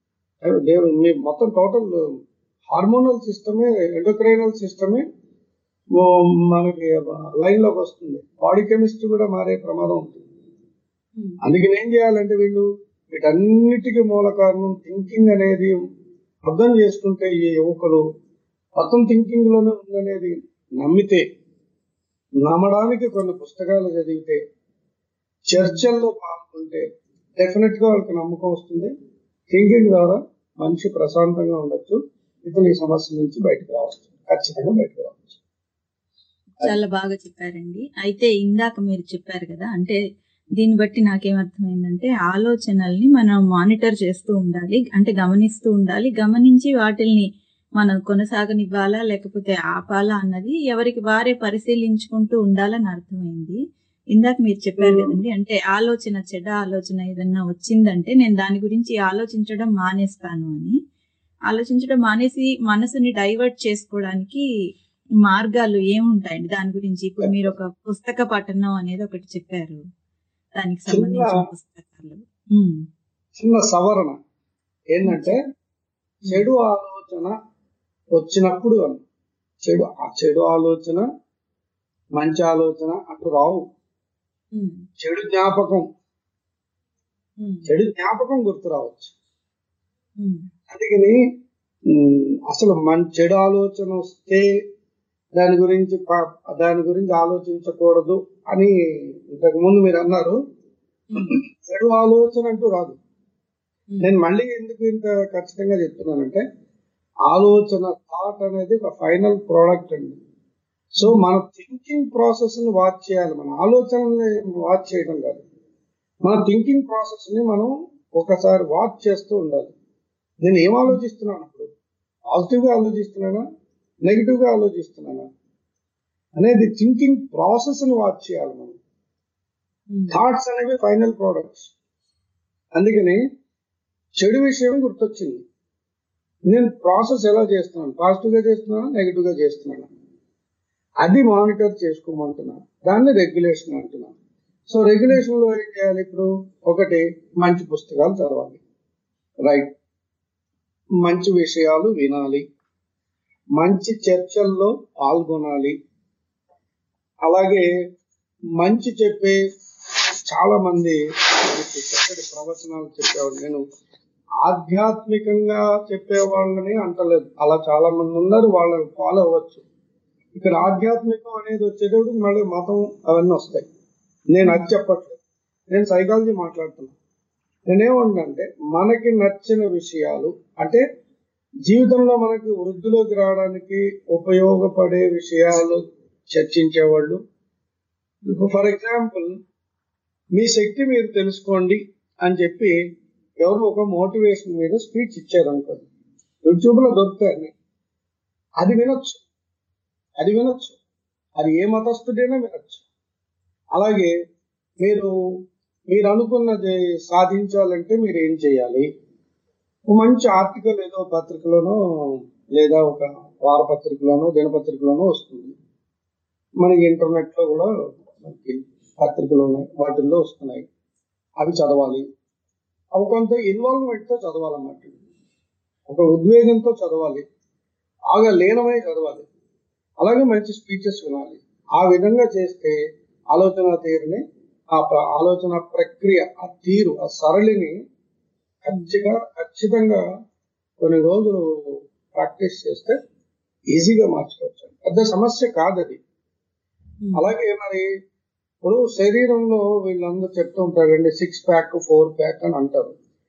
D: మీ మొత్తం టోటల్ హార్మోనల్ సిస్టమే, ఎండోక్రైనల్ సిస్టమే మనకి లైన్ లోకి వస్తుంది. బాడీ కెమిస్ట్రీ కూడా మారే ప్రమాదం ఉంటుంది. అందుకని ఏం చేయాలంటే వీళ్ళు వీటన్నిటికీ మూల కారణం థింకింగ్ అనేది అర్థం చేసుకుంటే ఈ యువకులు మొత్తం థింకింగ్ లోనే ఉందనేది నమ్మితే, నమ్మడానికి కొన్ని పుస్తకాలు చదివితే, చర్చల్లో పాల్గొంటే డెఫినెట్ గా వాళ్ళకి నమ్మకం వస్తుంది. థింకింగ్ ద్వారా మనిషి ప్రశాంతంగా ఉండొచ్చు, ఇతని సమస్య నుంచి బయటకు రావచ్చు, ఖచ్చితంగా బయటకు రావచ్చు.
C: చాలా బాగా చెప్పారండి. అయితే ఇందాక మీరు చెప్పారు కదా, అంటే దీన్ని బట్టి నాకేమర్థమైందంటే ఆలోచనల్ని మనం మానిటర్ చేస్తూ ఉండాలి, అంటే గమనిస్తూ ఉండాలి, గమనించి వాటిల్ని మనం కొనసాగనివ్వాలా లేకపోతే ఆపాలా అన్నది ఎవరికి వారే పరిశీలించుకుంటూ ఉండాలని అర్థమైంది. ఇందాక మీరు చెప్పారు కదండి, అంటే ఆలోచన చెడ్డ ఆలోచన ఏదన్నా వచ్చిందంటే నేను దాని గురించి ఆలోచించడం మానేస్తాను అని. ఆలోచించడం మానేసి మనసుని డైవర్ట్ చేసుకోవడానికి మార్గాలు ఏముంటాయండి దాని గురించి? ఇప్పుడు మీరు ఒక పుస్తక పఠనం అనేది ఒకటి చెప్పారు, దానికి సంబంధించిన పుస్తకాలు.
D: చిన్న సవరణ ఏంటంటే చెడు ఆలోచన వచ్చినప్పుడు అని చెడు చెడు ఆలోచన మంచి ఆలోచన అటు రావు. చెడు జ్ఞాపకం చెడు జ్ఞాపకం గుర్తు రావచ్చు. అందుకని అసలు మంచి చెడు ఆలోచన వస్తే దాని గురించి దాని గురించి ఆలోచించకూడదు అని ఇంతకు ముందు మీరు అన్నారు. చెడు ఆలోచన అంటూ రాదు. నేను మళ్ళీ ఎందుకు ఇంత ఖచ్చితంగా చెప్తున్నానంటే ఆలోచన థాట్ అనేది ఒక ఫైనల్ ప్రోడక్ట్ అండి. సో మన థింకింగ్ ప్రాసెస్ ని వాచ్ చేయాలి, మన ఆలోచనల్ని వాచ్ చేయడం కాదు. మన థింకింగ్ ప్రాసెస్ ని మనం ఒకసారి వాచ్ చేస్తూ ఉండాలి. నేను ఏం ఆలోచిస్తున్నాను, అప్పుడు పాజిటివ్ గా ఆలోచిస్తున్నానా నెగిటివ్ గా ఆలోచిస్తున్నానా అనేది థింకింగ్ ప్రాసెస్ ని వాచ్ చేయాలి మనం. థాట్స్ అనేవి ఫైనల్ ప్రోడక్ట్స్. అందుకని చెడు విషయం గుర్తొచ్చింది, నేను ప్రాసెస్ ఎలా చేస్తున్నాను, పాజిటివ్ గా చేస్తున్నానా నెగిటివ్ గా చేస్తున్నాను, అది మానిటర్ చేసుకోమంటున్నాను. దాన్ని రెగ్యులేషన్ అంటున్నాను. సో రెగ్యులేషన్ లో ఏం చేయాలి? ఇప్పుడు ఒకటి మంచి పుస్తకాలు చదవాలి, రైట్, మంచి విషయాలు వినాలి, మంచి చర్చల్లో పాల్గొనాలి, అలాగే మంచి చెప్పే చాలా మంది చక్కటి ప్రవచనాలు చెప్పేవాళ్ళు. నేను ఆధ్యాత్మికంగా చెప్పే వాళ్ళని అంటలేదు, అలా చాలా మంది ఉన్నారు, వాళ్ళని ఫాలో అవ్వచ్చు. ఇక్కడ ఆధ్యాత్మికం అనేది వచ్చేటప్పుడు మళ్ళీ మతం అవన్నీ వస్తాయి. నేను అది చెప్పట్లేదు, నేను సైకాలజీ మాట్లాడుతున్నాను. నేనేమంటే మనకి నచ్చిన విషయాలు, అంటే జీవితంలో మనకి వృద్ధిలోకి రావడానికి ఉపయోగపడే విషయాలు చర్చించేవాళ్ళు. ఇప్పుడు ఫర్ ఎగ్జాంపుల్ మీ శక్తి మీరు తెలుసుకోండి అని చెప్పి ఎవరు ఒక మోటివేషన్ మీద స్పీచ్ ఇచ్చారు అనుకోండి, యూట్యూబ్ లో దొరుకుతాయి. అది వినొచ్చు అది వినొచ్చు అది ఏ మతస్థుడైనా వినొచ్చు. అలాగే మీరు మీరు అనుకున్నది సాధించాలంటే మీరు ఏం చేయాలి, మంచి ఆర్టికల్ ఏదో పత్రికలోనో లేదా ఒక వారపత్రికలోనో దినపత్రికలోనో వస్తుంది. మనకి ఇంటర్నెట్ లో కూడా మనకి పత్రికలు ఉన్నాయి, వాటిల్లో వస్తున్నాయి. అవి చదవాలి. అవి కొంత ఇన్వాల్వ్మెంట్ తో చదవాలన్నమాట, ఒక ఉద్వేగంతో చదవాలి, బాగా లీనమై చదవాలి. అలాగే మంచి స్పీచెస్ వినాలి. ఆ విధంగా చేస్తే ఆలోచన తీరుని, ఆ ఆలోచన ప్రక్రియ, ఆ తీరు, ఆ సరళిని ఖచ్చితంగా ఖచ్చితంగా కొన్ని రోజులు ప్రాక్టీస్ చేస్తే ఈజీగా మార్చుకోవచ్చు. పెద్ద సమస్య కాదు అది. అలాగే మరి ఇప్పుడు శరీరంలో వీళ్ళందరూ చెప్తూ ఉంటారండి, సిక్స్ ప్యాక్ ఫోర్ ప్యాక్ అని అంటారు.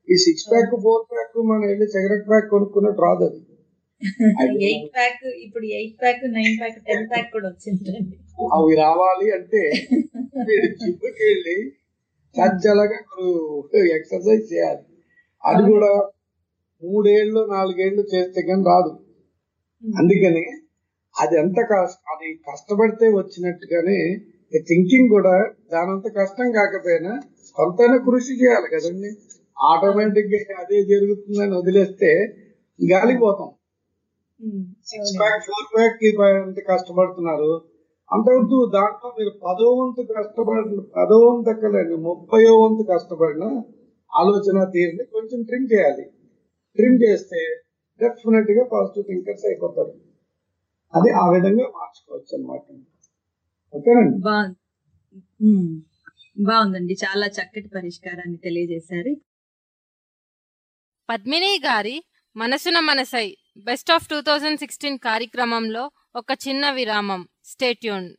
D: ఈ సిక్స్ ప్యాక్ ఫోర్ ప్యాక్ మనం వెళ్ళి సిగరెట్ ప్యాక్ కొనుక్కున్నట్టు రాదు అది.
C: ఎయిట్ ప్యాక్ ఇప్పుడు eight pack nine pack ten pack కూడా వచ్చిందండి.
D: అవి రావాలి అంటే మీరు జిమ్కి వెళ్ళి సజ్జలగా ఎక్సర్సైజ్ చేయాలి. అది కూడా మూడేళ్ళు నాలుగేళ్లు చేస్తే కానీ రాదు. అందుకని అది ఎంత కష్ట అది కష్టపడితే వచ్చినట్టుగానే థింకింగ్ కూడా దానంత కష్టం కాకపోయినా కొంతైనా కృషి చేయాలి కదండి. ఆటోమేటిక్ గా అదే జరుగుతుందని వదిలేస్తే గాలిపోతాం. సిక్స్ ప్యాక్ ఫోర్ ప్యాక్ కి ఎంత కష్టపడుతున్నారు అంతవద్దు, దాంట్లో మీరు పదో వంతు కష్టపడిన పదో వంతు ఎక్కలేండి ముప్పయో వంతు కష్టపడిన ఆలోచన తీరుని కొంచెం ట్రిమ్ చేయాలి. ట్రిమ్ చేస్తే డెఫినెట్ గా పాజిటివ్ థింకర్స్ అయిపోతారు. అది ఆ విధంగా మార్చుకోవచ్చు అనమాట. ఓకేనండి,
C: బాగుందండి. చాలా చక్కటి పరిష్కారాన్ని తెలియజేశారు.
A: పద్మిని గారి మనసున మనసై best of two thousand sixteen కార్యక్రమంలో ఒక చిన్న విరామం. Stay tuned.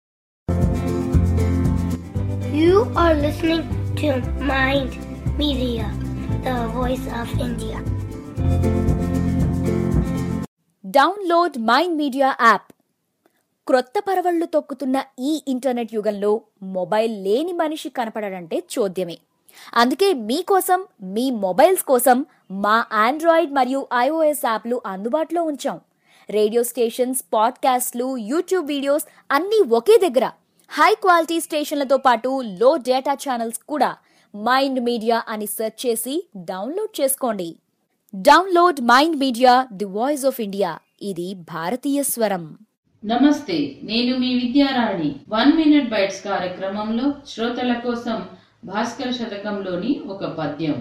H: You are listening to Mind Media, the voice of India.
I: Download mind media app. క్రొత్త పరవళ్లు తొక్కుతున్న ఈ ఇంటర్నెట్ యుగంలో మొబైల్ లేని మనిషి కనపడడంటే చోద్యమే. అందుకే మీకోసం మీ మొబైల్స్ కోసం మా ఆండ్రాయిడ్ మరియు ఐఓఎస్ యాప్లు అందుబాటులో ఉంచాం. రేడియో స్టేషన్స్, పాడ్కాస్ట్లు, యూట్యూబ్ వీడియోస్ అన్నీ ఒకే దగ్గర. హై క్వాలిటీ స్టేషన్లతో పాటు లో డేటా ఛానల్స్ కూడా. మైండ్ మీడియా అని సెర్చ్ చేసి డౌన్లోడ్ చేసుకోండి. Download mind media, the voice of India. ఇది భారతీయ స్వరం.
J: నమస్తే, నేను మీ విద్యారాణి. వన్ మినిట్ బైట్స్ కార్యక్రమంలో శ్రోతల కోసం భాస్కర శతకంలోని ఒక పద్యం.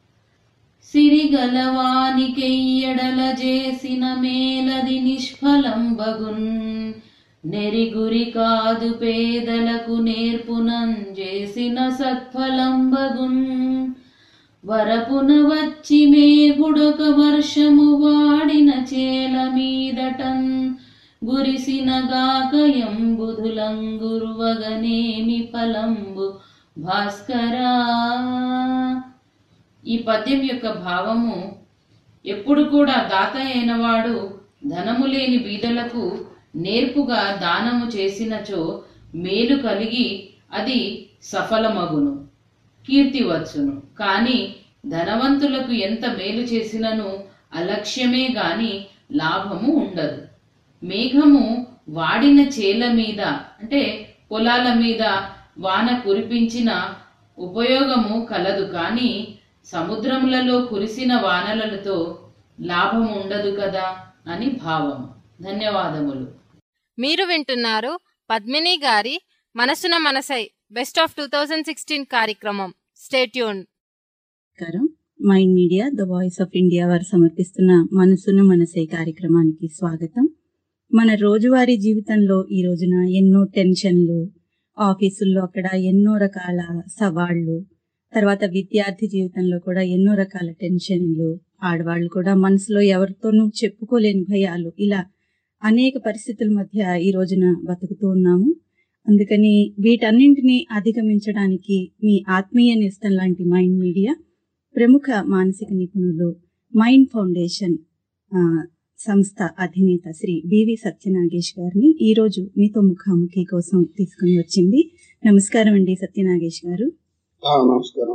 J: సిరిగలవానికెయ్యడల చేసిన మేలది నిష్ఫలం బగున్, నెరిగురి కాదు పేదలకు నేర్పునం చేసిన సత్ఫలం బగున్. వరపున వచ్చి మేఘుడొక వర్షము వాడిన చేల మీదటన్, గురిసిన గాకయం బుధులంగురువగనేమి ఫలంబు భాస్కరా. ఈ పద్యం యొక్క భావము, ఎప్పుడు కూడా దాత అయినవాడు ధనము లేని బీదలకు నేర్పుగా దానము చేసినచో మేలు కలిగి అది సఫలమగును, కీర్తి వచ్చును. కాని ధనవంతులకు ఎంత మేలు చేసినను అలక్ష్యమే గాని లాభము ఉండదు. మేఘము వాడిన చేల మీద అంటే పొలాల మీద వాన కురిపించిన ఉపయోగము కలదు, కాని సముద్రములలో కురిసిన వానలతో లాభం ఉండదు కదా అని భావం. ధన్యవాదములు.
A: మీరు వింటున్నారు పద్మిని గారి మనసున మనసై best of two thousand sixteen కార్యక్రమం. Stay tuned.
C: Mind media, the voice of India వారు సమర్పిస్తున్న మనసున మనసై కార్యక్రమానికి స్వాగతం. మన రోజువారీ జీవితంలో ఈ రోజున ఎన్నో టెన్షన్లు, ఆఫీసుల్లో అక్కడ ఎన్నో రకాల సవాళ్లు, తర్వాత విద్యార్థి జీవితంలో కూడా ఎన్నో రకాల టెన్షన్లు, ఆడవాళ్ళు కూడా మనసులో ఎవరితోనూ చెప్పుకోలేని భయాలు, ఇలా అనేక పరిస్థితుల మధ్య ఈ రోజున బతుకుతూ ఉన్నాము. అందుకని వీటన్నింటినీ అధిగమించడానికి మీ ఆత్మీయ నేస్తం లాంటి మైండ్ మీడియా ప్రముఖ మానసిక నిపుణులు మైండ్ ఫౌండేషన్ సంస్థ అధినేత శ్రీ బివి సత్యనాగేష్ గారిని ఈ రోజు మీతో ముఖాముఖి కోసం తీసుకుని వచ్చింది. నమస్కారం అండి సత్యనాగేష్ గారు.
D: నమస్కారం.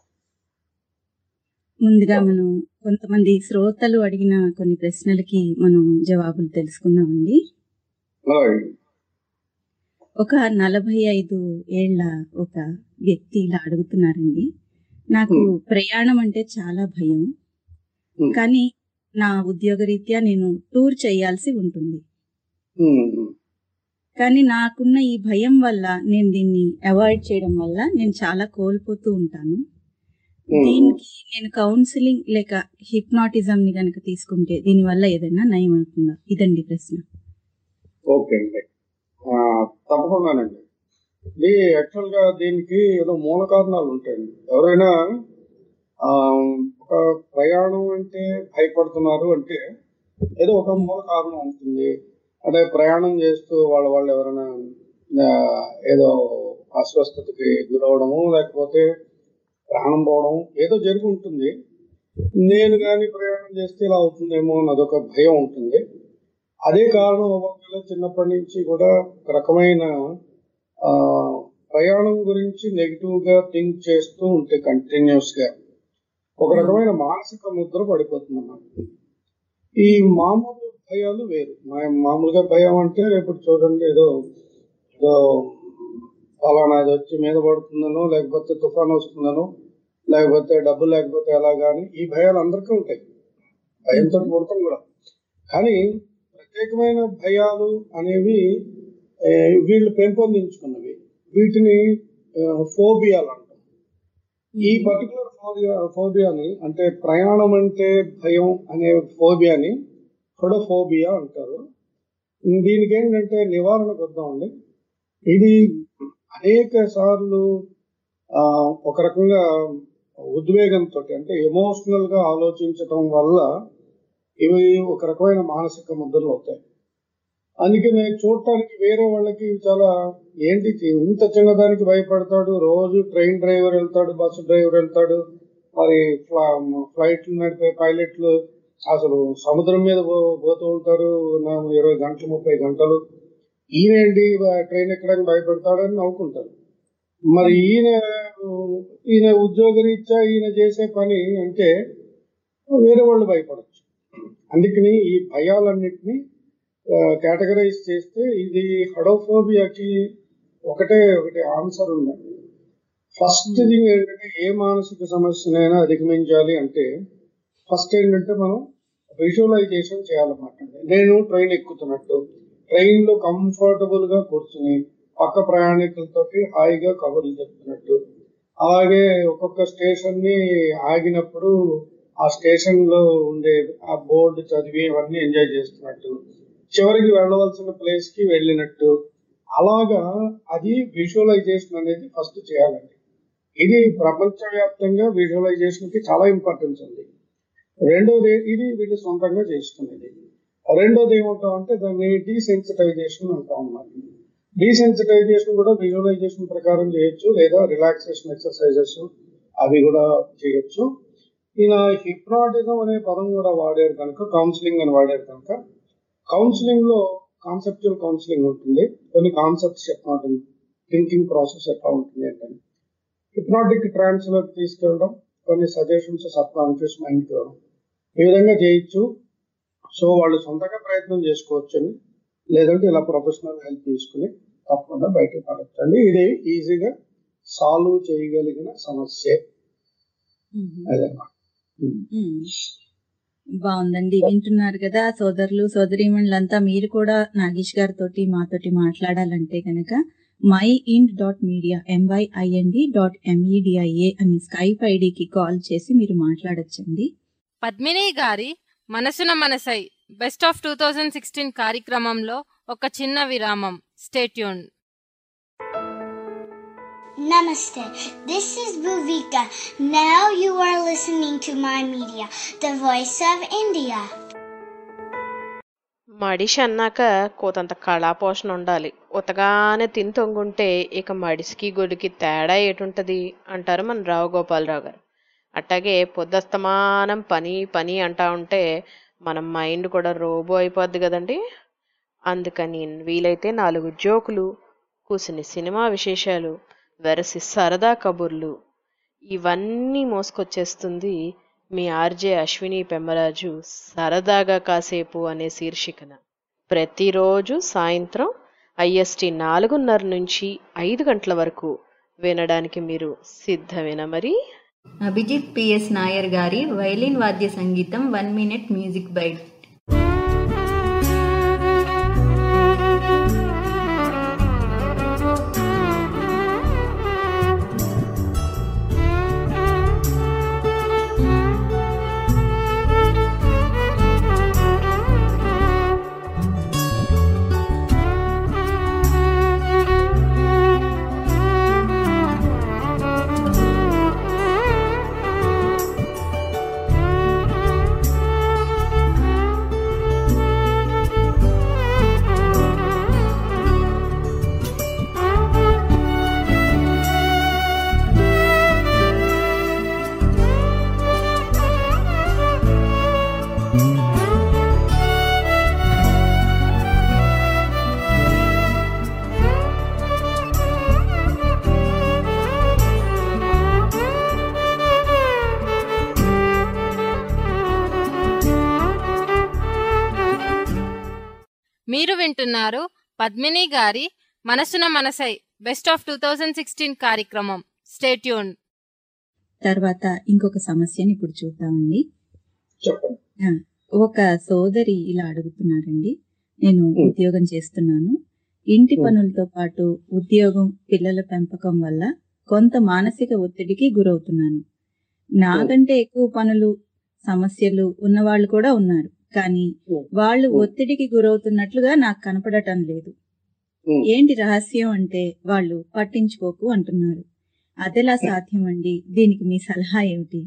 C: ముందుగా మనం కొంతమంది శ్రోతలు అడిగిన కొన్ని ప్రశ్నలకి మనం జవాబులు తెలుసుకుందామండి. ఒక నలభై ఐదు ఏళ్ల ఒక వ్యక్తి ఇలా అడుగుతున్నారండి, నాకు ప్రయాణం అంటే చాలా భయం, కానీ నా ఉద్యోగరీత్యా నేను టూర్ చేయాల్సి ఉంటుంది, కానీ నాకున్న ఈ భయం వల్ల నేను దీన్ని అవాయిడ్ చేయడం వల్ల నేను చాలా కోల్పోతూ ఉంటాను. దీనికి నేను కౌన్సిలింగ్ లేక హిప్నాటిజం ని కనుక తీసుకుంటే దీనివల్ల ఏదైనా నయం అవుతుందా? ఇదండి ప్రశ్న.
D: ఓకే అండి, తప్పకుండానండి. ఇది యాక్చువల్ గా దీనికి ఏదో మూల కారణాలు ఉంటాయండి. ఎవరైనా ఒక ప్రయాణం అంటే భయపడుతున్నారు అంటే ఏదో ఒక మూల కారణం ఉంటుంది. అంటే ప్రయాణం చేస్తూ వాళ్ళ వాళ్ళు ఎవరైనా ఏదో అస్వస్థతకి గురవడము, లేకపోతే ప్రాణం పోవడం ఏదో జరిగి ఉంటుంది. నేను కానీ ప్రయాణం చేస్తే ఇలా అవుతుందేమో అని అదొక భయం ఉంటుంది. అదే కారణం అవ్వగల చిన్నప్పటి నుంచి కూడా ఒక రకమైన ఆ ప్రయాణం గురించి నెగిటివ్ గా థింక్ చేస్తూ ఉంటే కంటిన్యూస్ గా ఒక రకమైన మానసిక ముద్ర పడిపోతుంది అన్నమాట. ఈ మామూలు భయాలు వేరు. మామూలుగా భయం అంటే ఇప్పుడు చూడండి, ఏదో ఏదో ఫలానాది వచ్చి మీద పడుతుందనో, లేకపోతే తుఫాను వస్తుందనో, లేకపోతే డబ్బు లేకపోతే ఎలా కానీ, ఈ భయాలు అందరికీ ఉంటాయి, భయంతో పుడతాం కూడా. కానీ ప్రత్యేకమైన భయాలు అనేవి వీళ్ళు పెంపొందించుకున్నవి. వీటిని ఫోబియాలు అంటాం. ఈ పర్టికులర్ ఫోబియా ఫోబియాని అంటే ప్రయాణం అంటే భయం అనే ఫోబియాని ఫోడోఫోబియా అంటారు. దీనికి ఏంటంటే నివారణకు వద్దామండి. ఇది అనేక సార్లు ఆ ఒక రకంగా ఉద్వేగంతో అంటే ఎమోషనల్ గా ఆలోచించటం వల్ల ఇవి ఒక రకమైన మానసిక ముద్రలు అవుతాయి. అందుకనే చూడటానికి వేరే వాళ్ళకి చాలా ఏంటి ఇంత చిన్నదానికి భయపడతాడు, రోజు ట్రైన్ డ్రైవర్ వెళ్తాడు, బస్సు డ్రైవర్ వెళ్తాడు, మరి ఫ్లైట్లు నడిపే పైలట్లు అసలు సముద్రం మీద పోతూ ఉంటారు ఇరవై గంటలు ముప్పై గంటలు, ఈయనేంటి ట్రైన్ ఎక్కడానికి భయపడతాడని నవ్వుకుంటారు. మరి ఈయన ఈయన ఉద్యోగరీత్యా ఈయన చేసే పని అంటే వేరే వాళ్ళు భయపడచ్చు. అందుకని ఈ భయాలన్నిటినీ కేటగరైజ్ చేస్తే ఇది హడోఫోబియాకి ఒకటే ఒకటి ఆన్సర్ ఉందండి. ఫస్ట్ థింగ్ ఏంటంటే ఏ మానసిక సమస్యనైనా అధిగమించాలి అంటే ఫస్ట్ ఏంటంటే మనం విజువలైజేషన్ చేయాలన్నమాట. నేను ట్రైన్ ఎక్కుతున్నట్టు, ట్రైన్ లో కంఫర్టబుల్ గా కూర్చుని పక్క ప్రయాణికులతోటి హాయిగా కబుర్లు చెప్తున్నట్టు, అలాగే ఒక్కొక్క స్టేషన్ ని ఆగినప్పుడు ఆ స్టేషన్ లో ఉండే ఆ బోర్డు చదివి అవన్నీ ఎంజాయ్ చేస్తున్నట్టు, చివరికి వెళ్ళవలసిన ప్లేస్ కి వెళ్ళినట్టు, అలాగా అది విజువలైజేషన్ అనేది ఫస్ట్ చేయాలండి. ఇది ప్రపంచవ్యాప్తంగా విజువలైజేషన్ కి చాలా ఇంపార్టెన్స్ ఉంది. రెండోది ఇది వీళ్ళు సొంతంగా చేసుకునేది. రెండోది ఏమంటాం అంటే దాన్ని డీసెన్సిటైజేషన్ అంటాం అన్నమాట. డీసెన్సిటైజేషన్ కూడా విజువలైజేషన్ ప్రకారం చేయొచ్చు, లేదా రిలాక్సేషన్ ఎక్సర్సైజెస్ అవి కూడా చేయొచ్చు. ఈయన హిప్నాటిజం అనే పదం కూడా వాడారు కనుక, కౌన్సిలింగ్ అని వాడారు కనుక, కౌన్సిలింగ్ లో కాన్సెప్చువల్ కౌన్సిలింగ్ ఉంటుంది. కొన్ని కాన్సెప్ట్స్ చెప్తాం, థింకింగ్ ప్రాసెస్ ఎట్లా ఉంటుంది అంటే హిప్నాటిక్ ట్రాన్స్ లోకి తీసుకెళ్ళడం, కొన్ని సజెషన్స్ సబ్ కాన్షియస్ మైండ్ కి ఇవ్వడం, ఈ విధంగా చేయొచ్చు. సో వాళ్ళు సొంతంగా ప్రయత్నం చేసుకోవచ్చు, లేదంటే ఇలా ప్రొఫెషనల్ హెల్ప్ తీసుకుని తప్పకుండా బయటకు పడచ్చు అండి. ఇది ఈజీగా సాల్వ్ చేయగలిగిన సమస్య. అదన్నమాట.
C: బాగుందండి. వింటున్నారు కదా సోదరులు సోదరీమణులంతా, మీరు కూడా నాగేష్ గారితో మాతోటి మాట్లాడాలంటే కనుక my Ind dot media M Y I N D dot M E D I A అనే స్కైప్ ఐడికి కాల్ చేసి మీరు మాట్లాడొచ్చండి.
A: పద్మిని గారి మనసున మనసై best of two thousand sixteen కార్యక్రమంలో ఒక చిన్న విరామం. Stay tuned.
H: Namaste. This is Bhuvika. Now you are listening to My Media, the voice of India.
M: మడిషి అన్నాక కోతంత కళాపోషణ ఉండాలి. ఉతగానే తిని తొంగుంటే ఇక మడిసికి గొడికి తేడా ఏటుంటది అంటారు మన రావు గోపాలరావు గారు. అట్టాగే పొద్దస్తమానం పని పని అంటా ఉంటే మన మైండ్ కూడా రోబో అయిపోద్ది కదండి. అందుకని వీలైతే నాలుగు జోకులు, కూసిని సినిమా విశేషాలు, వెరసి సరదా కబుర్లు ఇవన్నీ మోసుకొచ్చేస్తుంది మీ ఆర్జే అశ్విని పెమ్మరాజు సరదాగా కాసేపు అనే శీర్షికన. ప్రతిరోజు సాయంత్రం ఐఎస్టీ నాలుగున్నర నుంచి ఐదు గంటల వరకు వినడానికి మీరు సిద్ధమేనా మరి?
G: అభిజిత్ పిఎస్ నాయర్ గారి వైలిన్ వాద్య సంగీతం వన్ మినిట్ మ్యూజిక్ బైట్.
A: మీరు వింటున్నారు పద్మిని గారి మనసున మనసై best of two thousand sixteen కార్యక్రమం. Stay tune.
C: తర్వాత ఇంకొక సమస్యని ఇప్పుడు చూద్దామండి. ఆ, ఒక సోదరి ఇలా అడుగుతున్నారండి. నేను ఉద్యోగం చేస్తున్నాను. ఇంటి పనులతో పాటు ఉద్యోగం, పిల్లల పెంపకం వల్ల కొంత మానసిక ఒత్తిడికి గురవుతున్నాను. నాకంటే ఎక్కువ పనులు, సమస్యలు ఉన్నవాళ్ళు కూడా ఉన్నారు. కానీ వాళ్ళు ఒత్తిడికి గురవుతున్నట్లుగా నాకు కనపడటం లేదు. ఏంటి రహస్యం అంటే వాళ్ళు పట్టించుకోకు అంటున్నారు. అదెలా సాధ్యం అండి? దీనికి మీ సలహా ఏమిటి?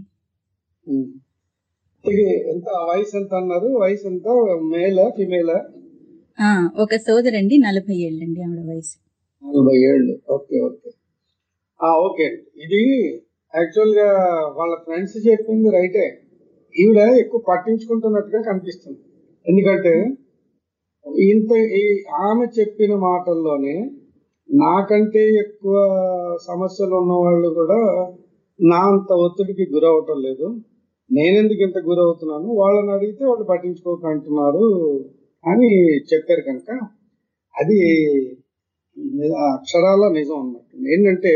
D: ఇది ఎంత వయసు ఎంత అన్నారు? వయసు ఎంత? మేలా ఫిమేలా?
C: ఆ ఒక సోదరండి, నలభై ఏళ్ళండి ఆవిడ వయసు.
D: నలభై ఏళ్ళు. ఓకే ఓకే ఓకే అండి. ఇది యాక్చువల్ గా వాళ్ళ ఫ్రెండ్స్ చెప్పింది రైటే. ఈవిడ ఎక్కువ పట్టించుకుంటున్నట్టుగా కనిపిస్తుంది. ఎందుకంటే ఇంత ఈ ఆమె చెప్పిన మాటల్లోనే నాకంటే ఎక్కువ సమస్యలు ఉన్న వాళ్ళు కూడా నా అంత ఒత్తిడికి గురవటం లేదు, నేనెందుకు ఇంత గురవుతున్నాను, వాళ్ళని అడిగితే వాళ్ళు పట్టించుకోకంటున్నారు అని చెప్పారు. కనుక అది అక్షరాల నిజం అన్నమాట. ఏంటంటే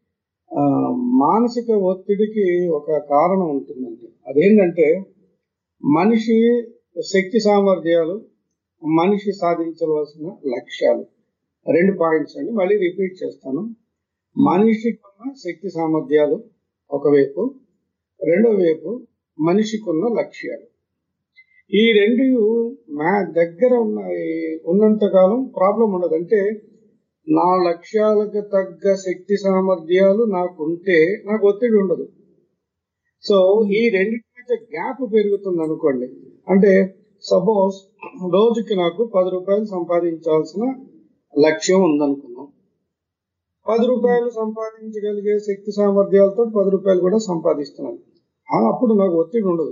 D: ఆ మానసిక ఒత్తిడికి ఒక కారణం ఉంటుందండి. అదేంటంటే మనిషి శక్తి సామర్థ్యాలు, మనిషి సాధించవలసిన లక్ష్యాలు. రెండు పాయింట్స్ అండి, మళ్ళీ రిపీట్ చేస్తాను. మనిషికున్న శక్తి సామర్థ్యాలు ఒకవైపు, రెండో వైపు మనిషికున్న లక్ష్యాలు. ఈ రెండు మా దగ్గర ఉన్నాయి ఉన్నంతకాలం ప్రాబ్లం ఉండదు. అంటే నా లక్ష్యాలకు తగ్గ శక్తి సామర్థ్యాలు నాకు ఉంటే నాకు ఒత్తిడి ఉండదు. సో ఈ రెండింటి మధ్య గ్యాప్ పెరుగుతుంది అనుకోండి. అంటే సపోజ్ రోజుకి నాకు పది రూపాయలు సంపాదించాల్సిన లక్ష్యం ఉందనుకున్నాం. పది రూపాయలు సంపాదించగలిగే శక్తి సామర్థ్యాలతో పది రూపాయలు కూడా సంపాదిస్తున్నాను. అప్పుడు నాకు ఒత్తిడి ఉండదు.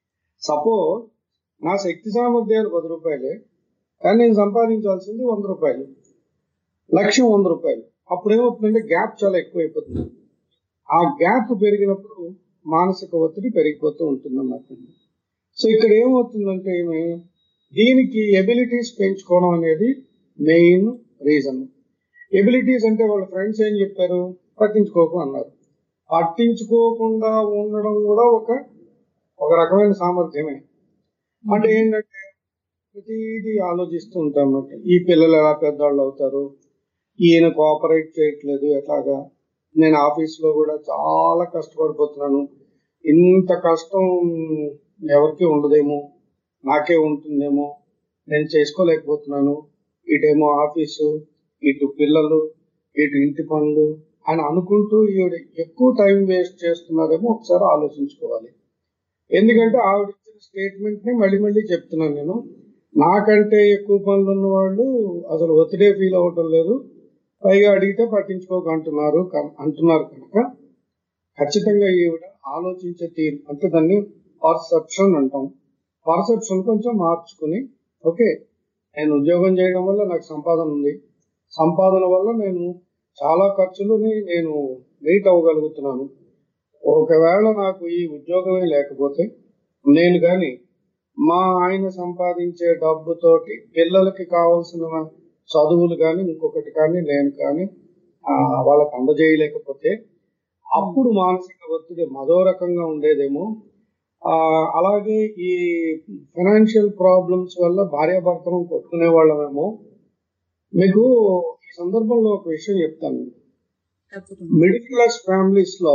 D: సపోజ్ నా శక్తి సామర్థ్యాలు పది రూపాయలే, కానీ నేను సంపాదించాల్సింది వంద రూపాయలు, లక్ష్యం వంద రూపాయలు. అప్పుడు ఏమవుతుందంటే గ్యాప్ చాలా ఎక్కువైపోతుంది. ఆ గ్యాప్ పెరిగినప్పుడు మానసిక ఒత్తిడి పెరిగిపోతూ ఉంటుంది అన్నమాట. సో ఇక్కడ ఏమవుతుందంటే ఏమి దీనికి ఎబిలిటీస్ పెంచుకోవడం అనేది మెయిన్ రీజన్. ఎబిలిటీస్ అంటే వాళ్ళ ఫ్రెండ్స్ ఏం చెప్పారు, పట్టించుకోకు అన్నారు. పట్టించుకోకుండా ఉండడం కూడా ఒక ఒక రకమైన సామర్థ్యమే. అంటే ఏంటంటే ప్రతిదీ ఆలోచిస్తూ ఉంటాం అన్నమాట. ఈ పిల్లలు ఎలా పెద్దవాళ్ళు అవుతారు, ఈయన కోఆపరేట్ చేయట్లేదు ఎట్లాగా, నేను ఆఫీస్లో కూడా చాలా కష్టపడిపోతున్నాను, ఇంత కష్టం ఎవరికి ఉండదేమో, నాకే ఉంటుందేమో, నేను చేసుకోలేకపోతున్నాను, ఇటేమో ఆఫీసు, ఇటు పిల్లలు, ఇటు ఇంటి పనులు అని అనుకుంటూ ఈవిడ ఎక్కువ టైం వేస్ట్ చేస్తున్నారేమో ఒకసారి ఆలోచించుకోవాలి. ఎందుకంటే ఆవిడ ఇచ్చిన స్టేట్మెంట్ని మళ్ళీ మళ్ళీ చెప్తున్నాను నేను. నాకంటే ఎక్కువ పనులు ఉన్న వాళ్ళు అసలు ఒత్తిడే ఫీల్ అవ్వటం లేదు, పైగా అడిగితే పట్టించుకోకంటున్నారు అంటున్నారు కనుక ఖచ్చితంగా ఈవిడ ఆలోచించే తీరు, అంటే దాన్ని పర్సెప్షన్ అంటాం, పర్సెప్షన్ కొంచెం మార్చుకుని, ఓకే నేను ఉద్యోగం చేయడం వల్ల నాకు సంపాదన ఉంది, సంపాదన వల్ల నేను చాలా ఖర్చులని నేను మీట్ అవ్వగలుగుతున్నాను, ఒకవేళ నాకు ఈ ఉద్యోగమే లేకపోతే నేను కానీ మా ఆయన సంపాదించే డబ్బుతోటి పిల్లలకి కావాల్సిన చదువులు కానీ ఇంకొకటి కానీ నేను కానీ వాళ్ళకి అందజేయలేకపోతే అప్పుడు మానసిక ఒత్తిడి మరో రకంగా ఉండేదేమో. అలాగే ఈ ఫైనాన్షియల్ ప్రాబ్లమ్స్ వల్ల భార్యాభర్తలు కొట్టుకునే వాళ్ళమేమో. మీకు ఈ సందర్భంలో ఒక విషయం చెప్తాను. మిడిల్ క్లాస్ ఫ్యామిలీస్ లో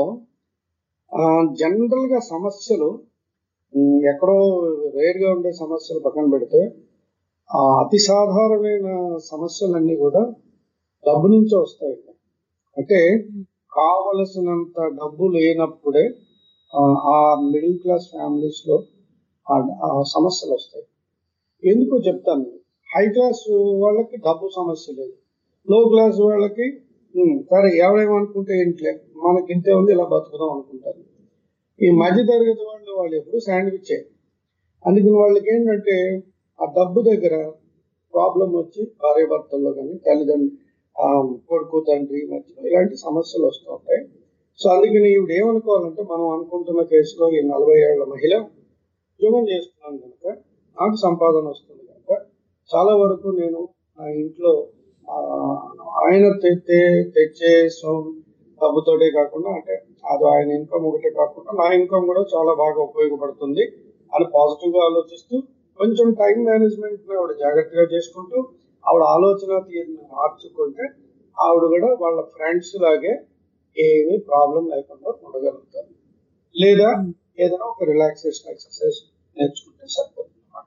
D: జనరల్ గా సమస్యలు ఎక్కడో రేర్ గా ఉండే సమస్యలు పక్కన పెడితే అతి సాధారణమైన సమస్యలన్నీ కూడా డబ్బు నుంచే వస్తాయి. అంటే కావలసినంత డబ్బు లేనప్పుడే ఆ మిడిల్ క్లాస్ ఫ్యామిలీస్ లో ఆ సమస్యలు వస్తాయి. ఎందుకో చెప్తాను. హై క్లాస్ వాళ్ళకి డబ్బు సమస్య లేదు, లో క్లాస్ వాళ్ళకి సరే ఎవరేమనుకుంటే ఏంట్లే మనకి ఇంతే ఉంది ఇలా బతుకుదాం అనుకుంటారు. ఈ మధ్య తరగతి వాళ్ళు వాళ్ళు ఎప్పుడు శాండ్విచ్. అందుకని వాళ్ళకి ఏంటంటే ఆ డబ్బు దగ్గర ప్రాబ్లం వచ్చి భార్య భర్తల్లో కానీ తల్లిదండ్రులు కొడుకు తండ్రి మధ్యలో ఇలాంటి సమస్యలు వస్తూ ఉంటాయి. సో అందుకని ఈవిడ ఏమనుకోవాలంటే మనం అనుకుంటున్న కేసులో ఈ నలభై ఏళ్ల మహిళ ఉద్యోగం చేస్తున్నాను కనుక నాకు సంపాదన వస్తుంది కనుక చాలా వరకు నేను నా ఇంట్లో ఆ, ఆయన తెచ్చే తెచ్చే సో- డబ్బుతోటే కాకుండా అంటే అది ఆయన ఇన్కమ్ ఒకటే కాకుండా నా ఇన్కమ్ కూడా చాలా బాగా ఉపయోగపడుతుంది అని పాజిటివ్ గా ఆలోచిస్తూ కొంచెం టైం మేనేజ్మెంట్ ని ఆవిడ జాగ్రత్తగా చేసుకుంటూ ఆవిడ ఆలోచన తీరుని మార్చుకుంటే ఆవిడ కూడా వాళ్ళ ఫ్రెండ్స్ లాగే ఏమీ ప్రాబ్లం లేకుండా ఉండగలుగుతారు. లేదా ఏదైనా ఒక రిలాక్సేషన్ ఎక్సర్సైజ్ నేర్చుకుంటే సరిపోతుంది.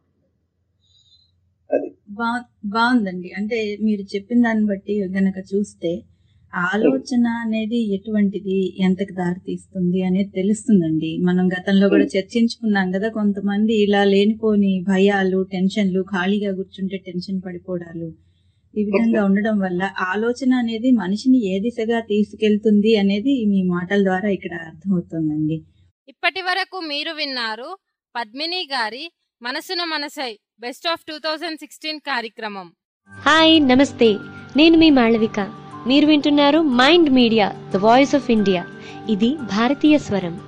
D: అది
C: బా బాగుందండి. అంటే మీరు చెప్పిన దాన్ని బట్టి గనక చూస్తే ఆలోచన అనేది ఎటువంటిది, ఎంతకు దారి తీస్తుంది అనేది తెలుస్తుందండి. మనం గతంలో కూడా చర్చించుకున్నాం కదా, కొంతమంది ఇలా లేనిపోని భయాలు, టెన్షన్లు, ఖాళీగా కూర్చుంటే టెన్షన్ పడిపోవడాలు, ఈ విధంగా ఉండడం వల్ల ఆలోచన అనేది మనిషిని ఏ దిశగా తీసుకెళ్తుంది అనేది మీ మాటల ద్వారా ఇక్కడ అర్థమవుతుందండి.
A: ఇప్పటి వరకు మీరు విన్నారు పద్మిని గారి మనసున మనసై best of two thousand sixteen కార్యక్రమం.
N: హాయ్ నమస్తే, నేను మీ మాళవిక. మీరు వింటున్నారు mind media the voice of India. ఇది భారతీయ స్వరం.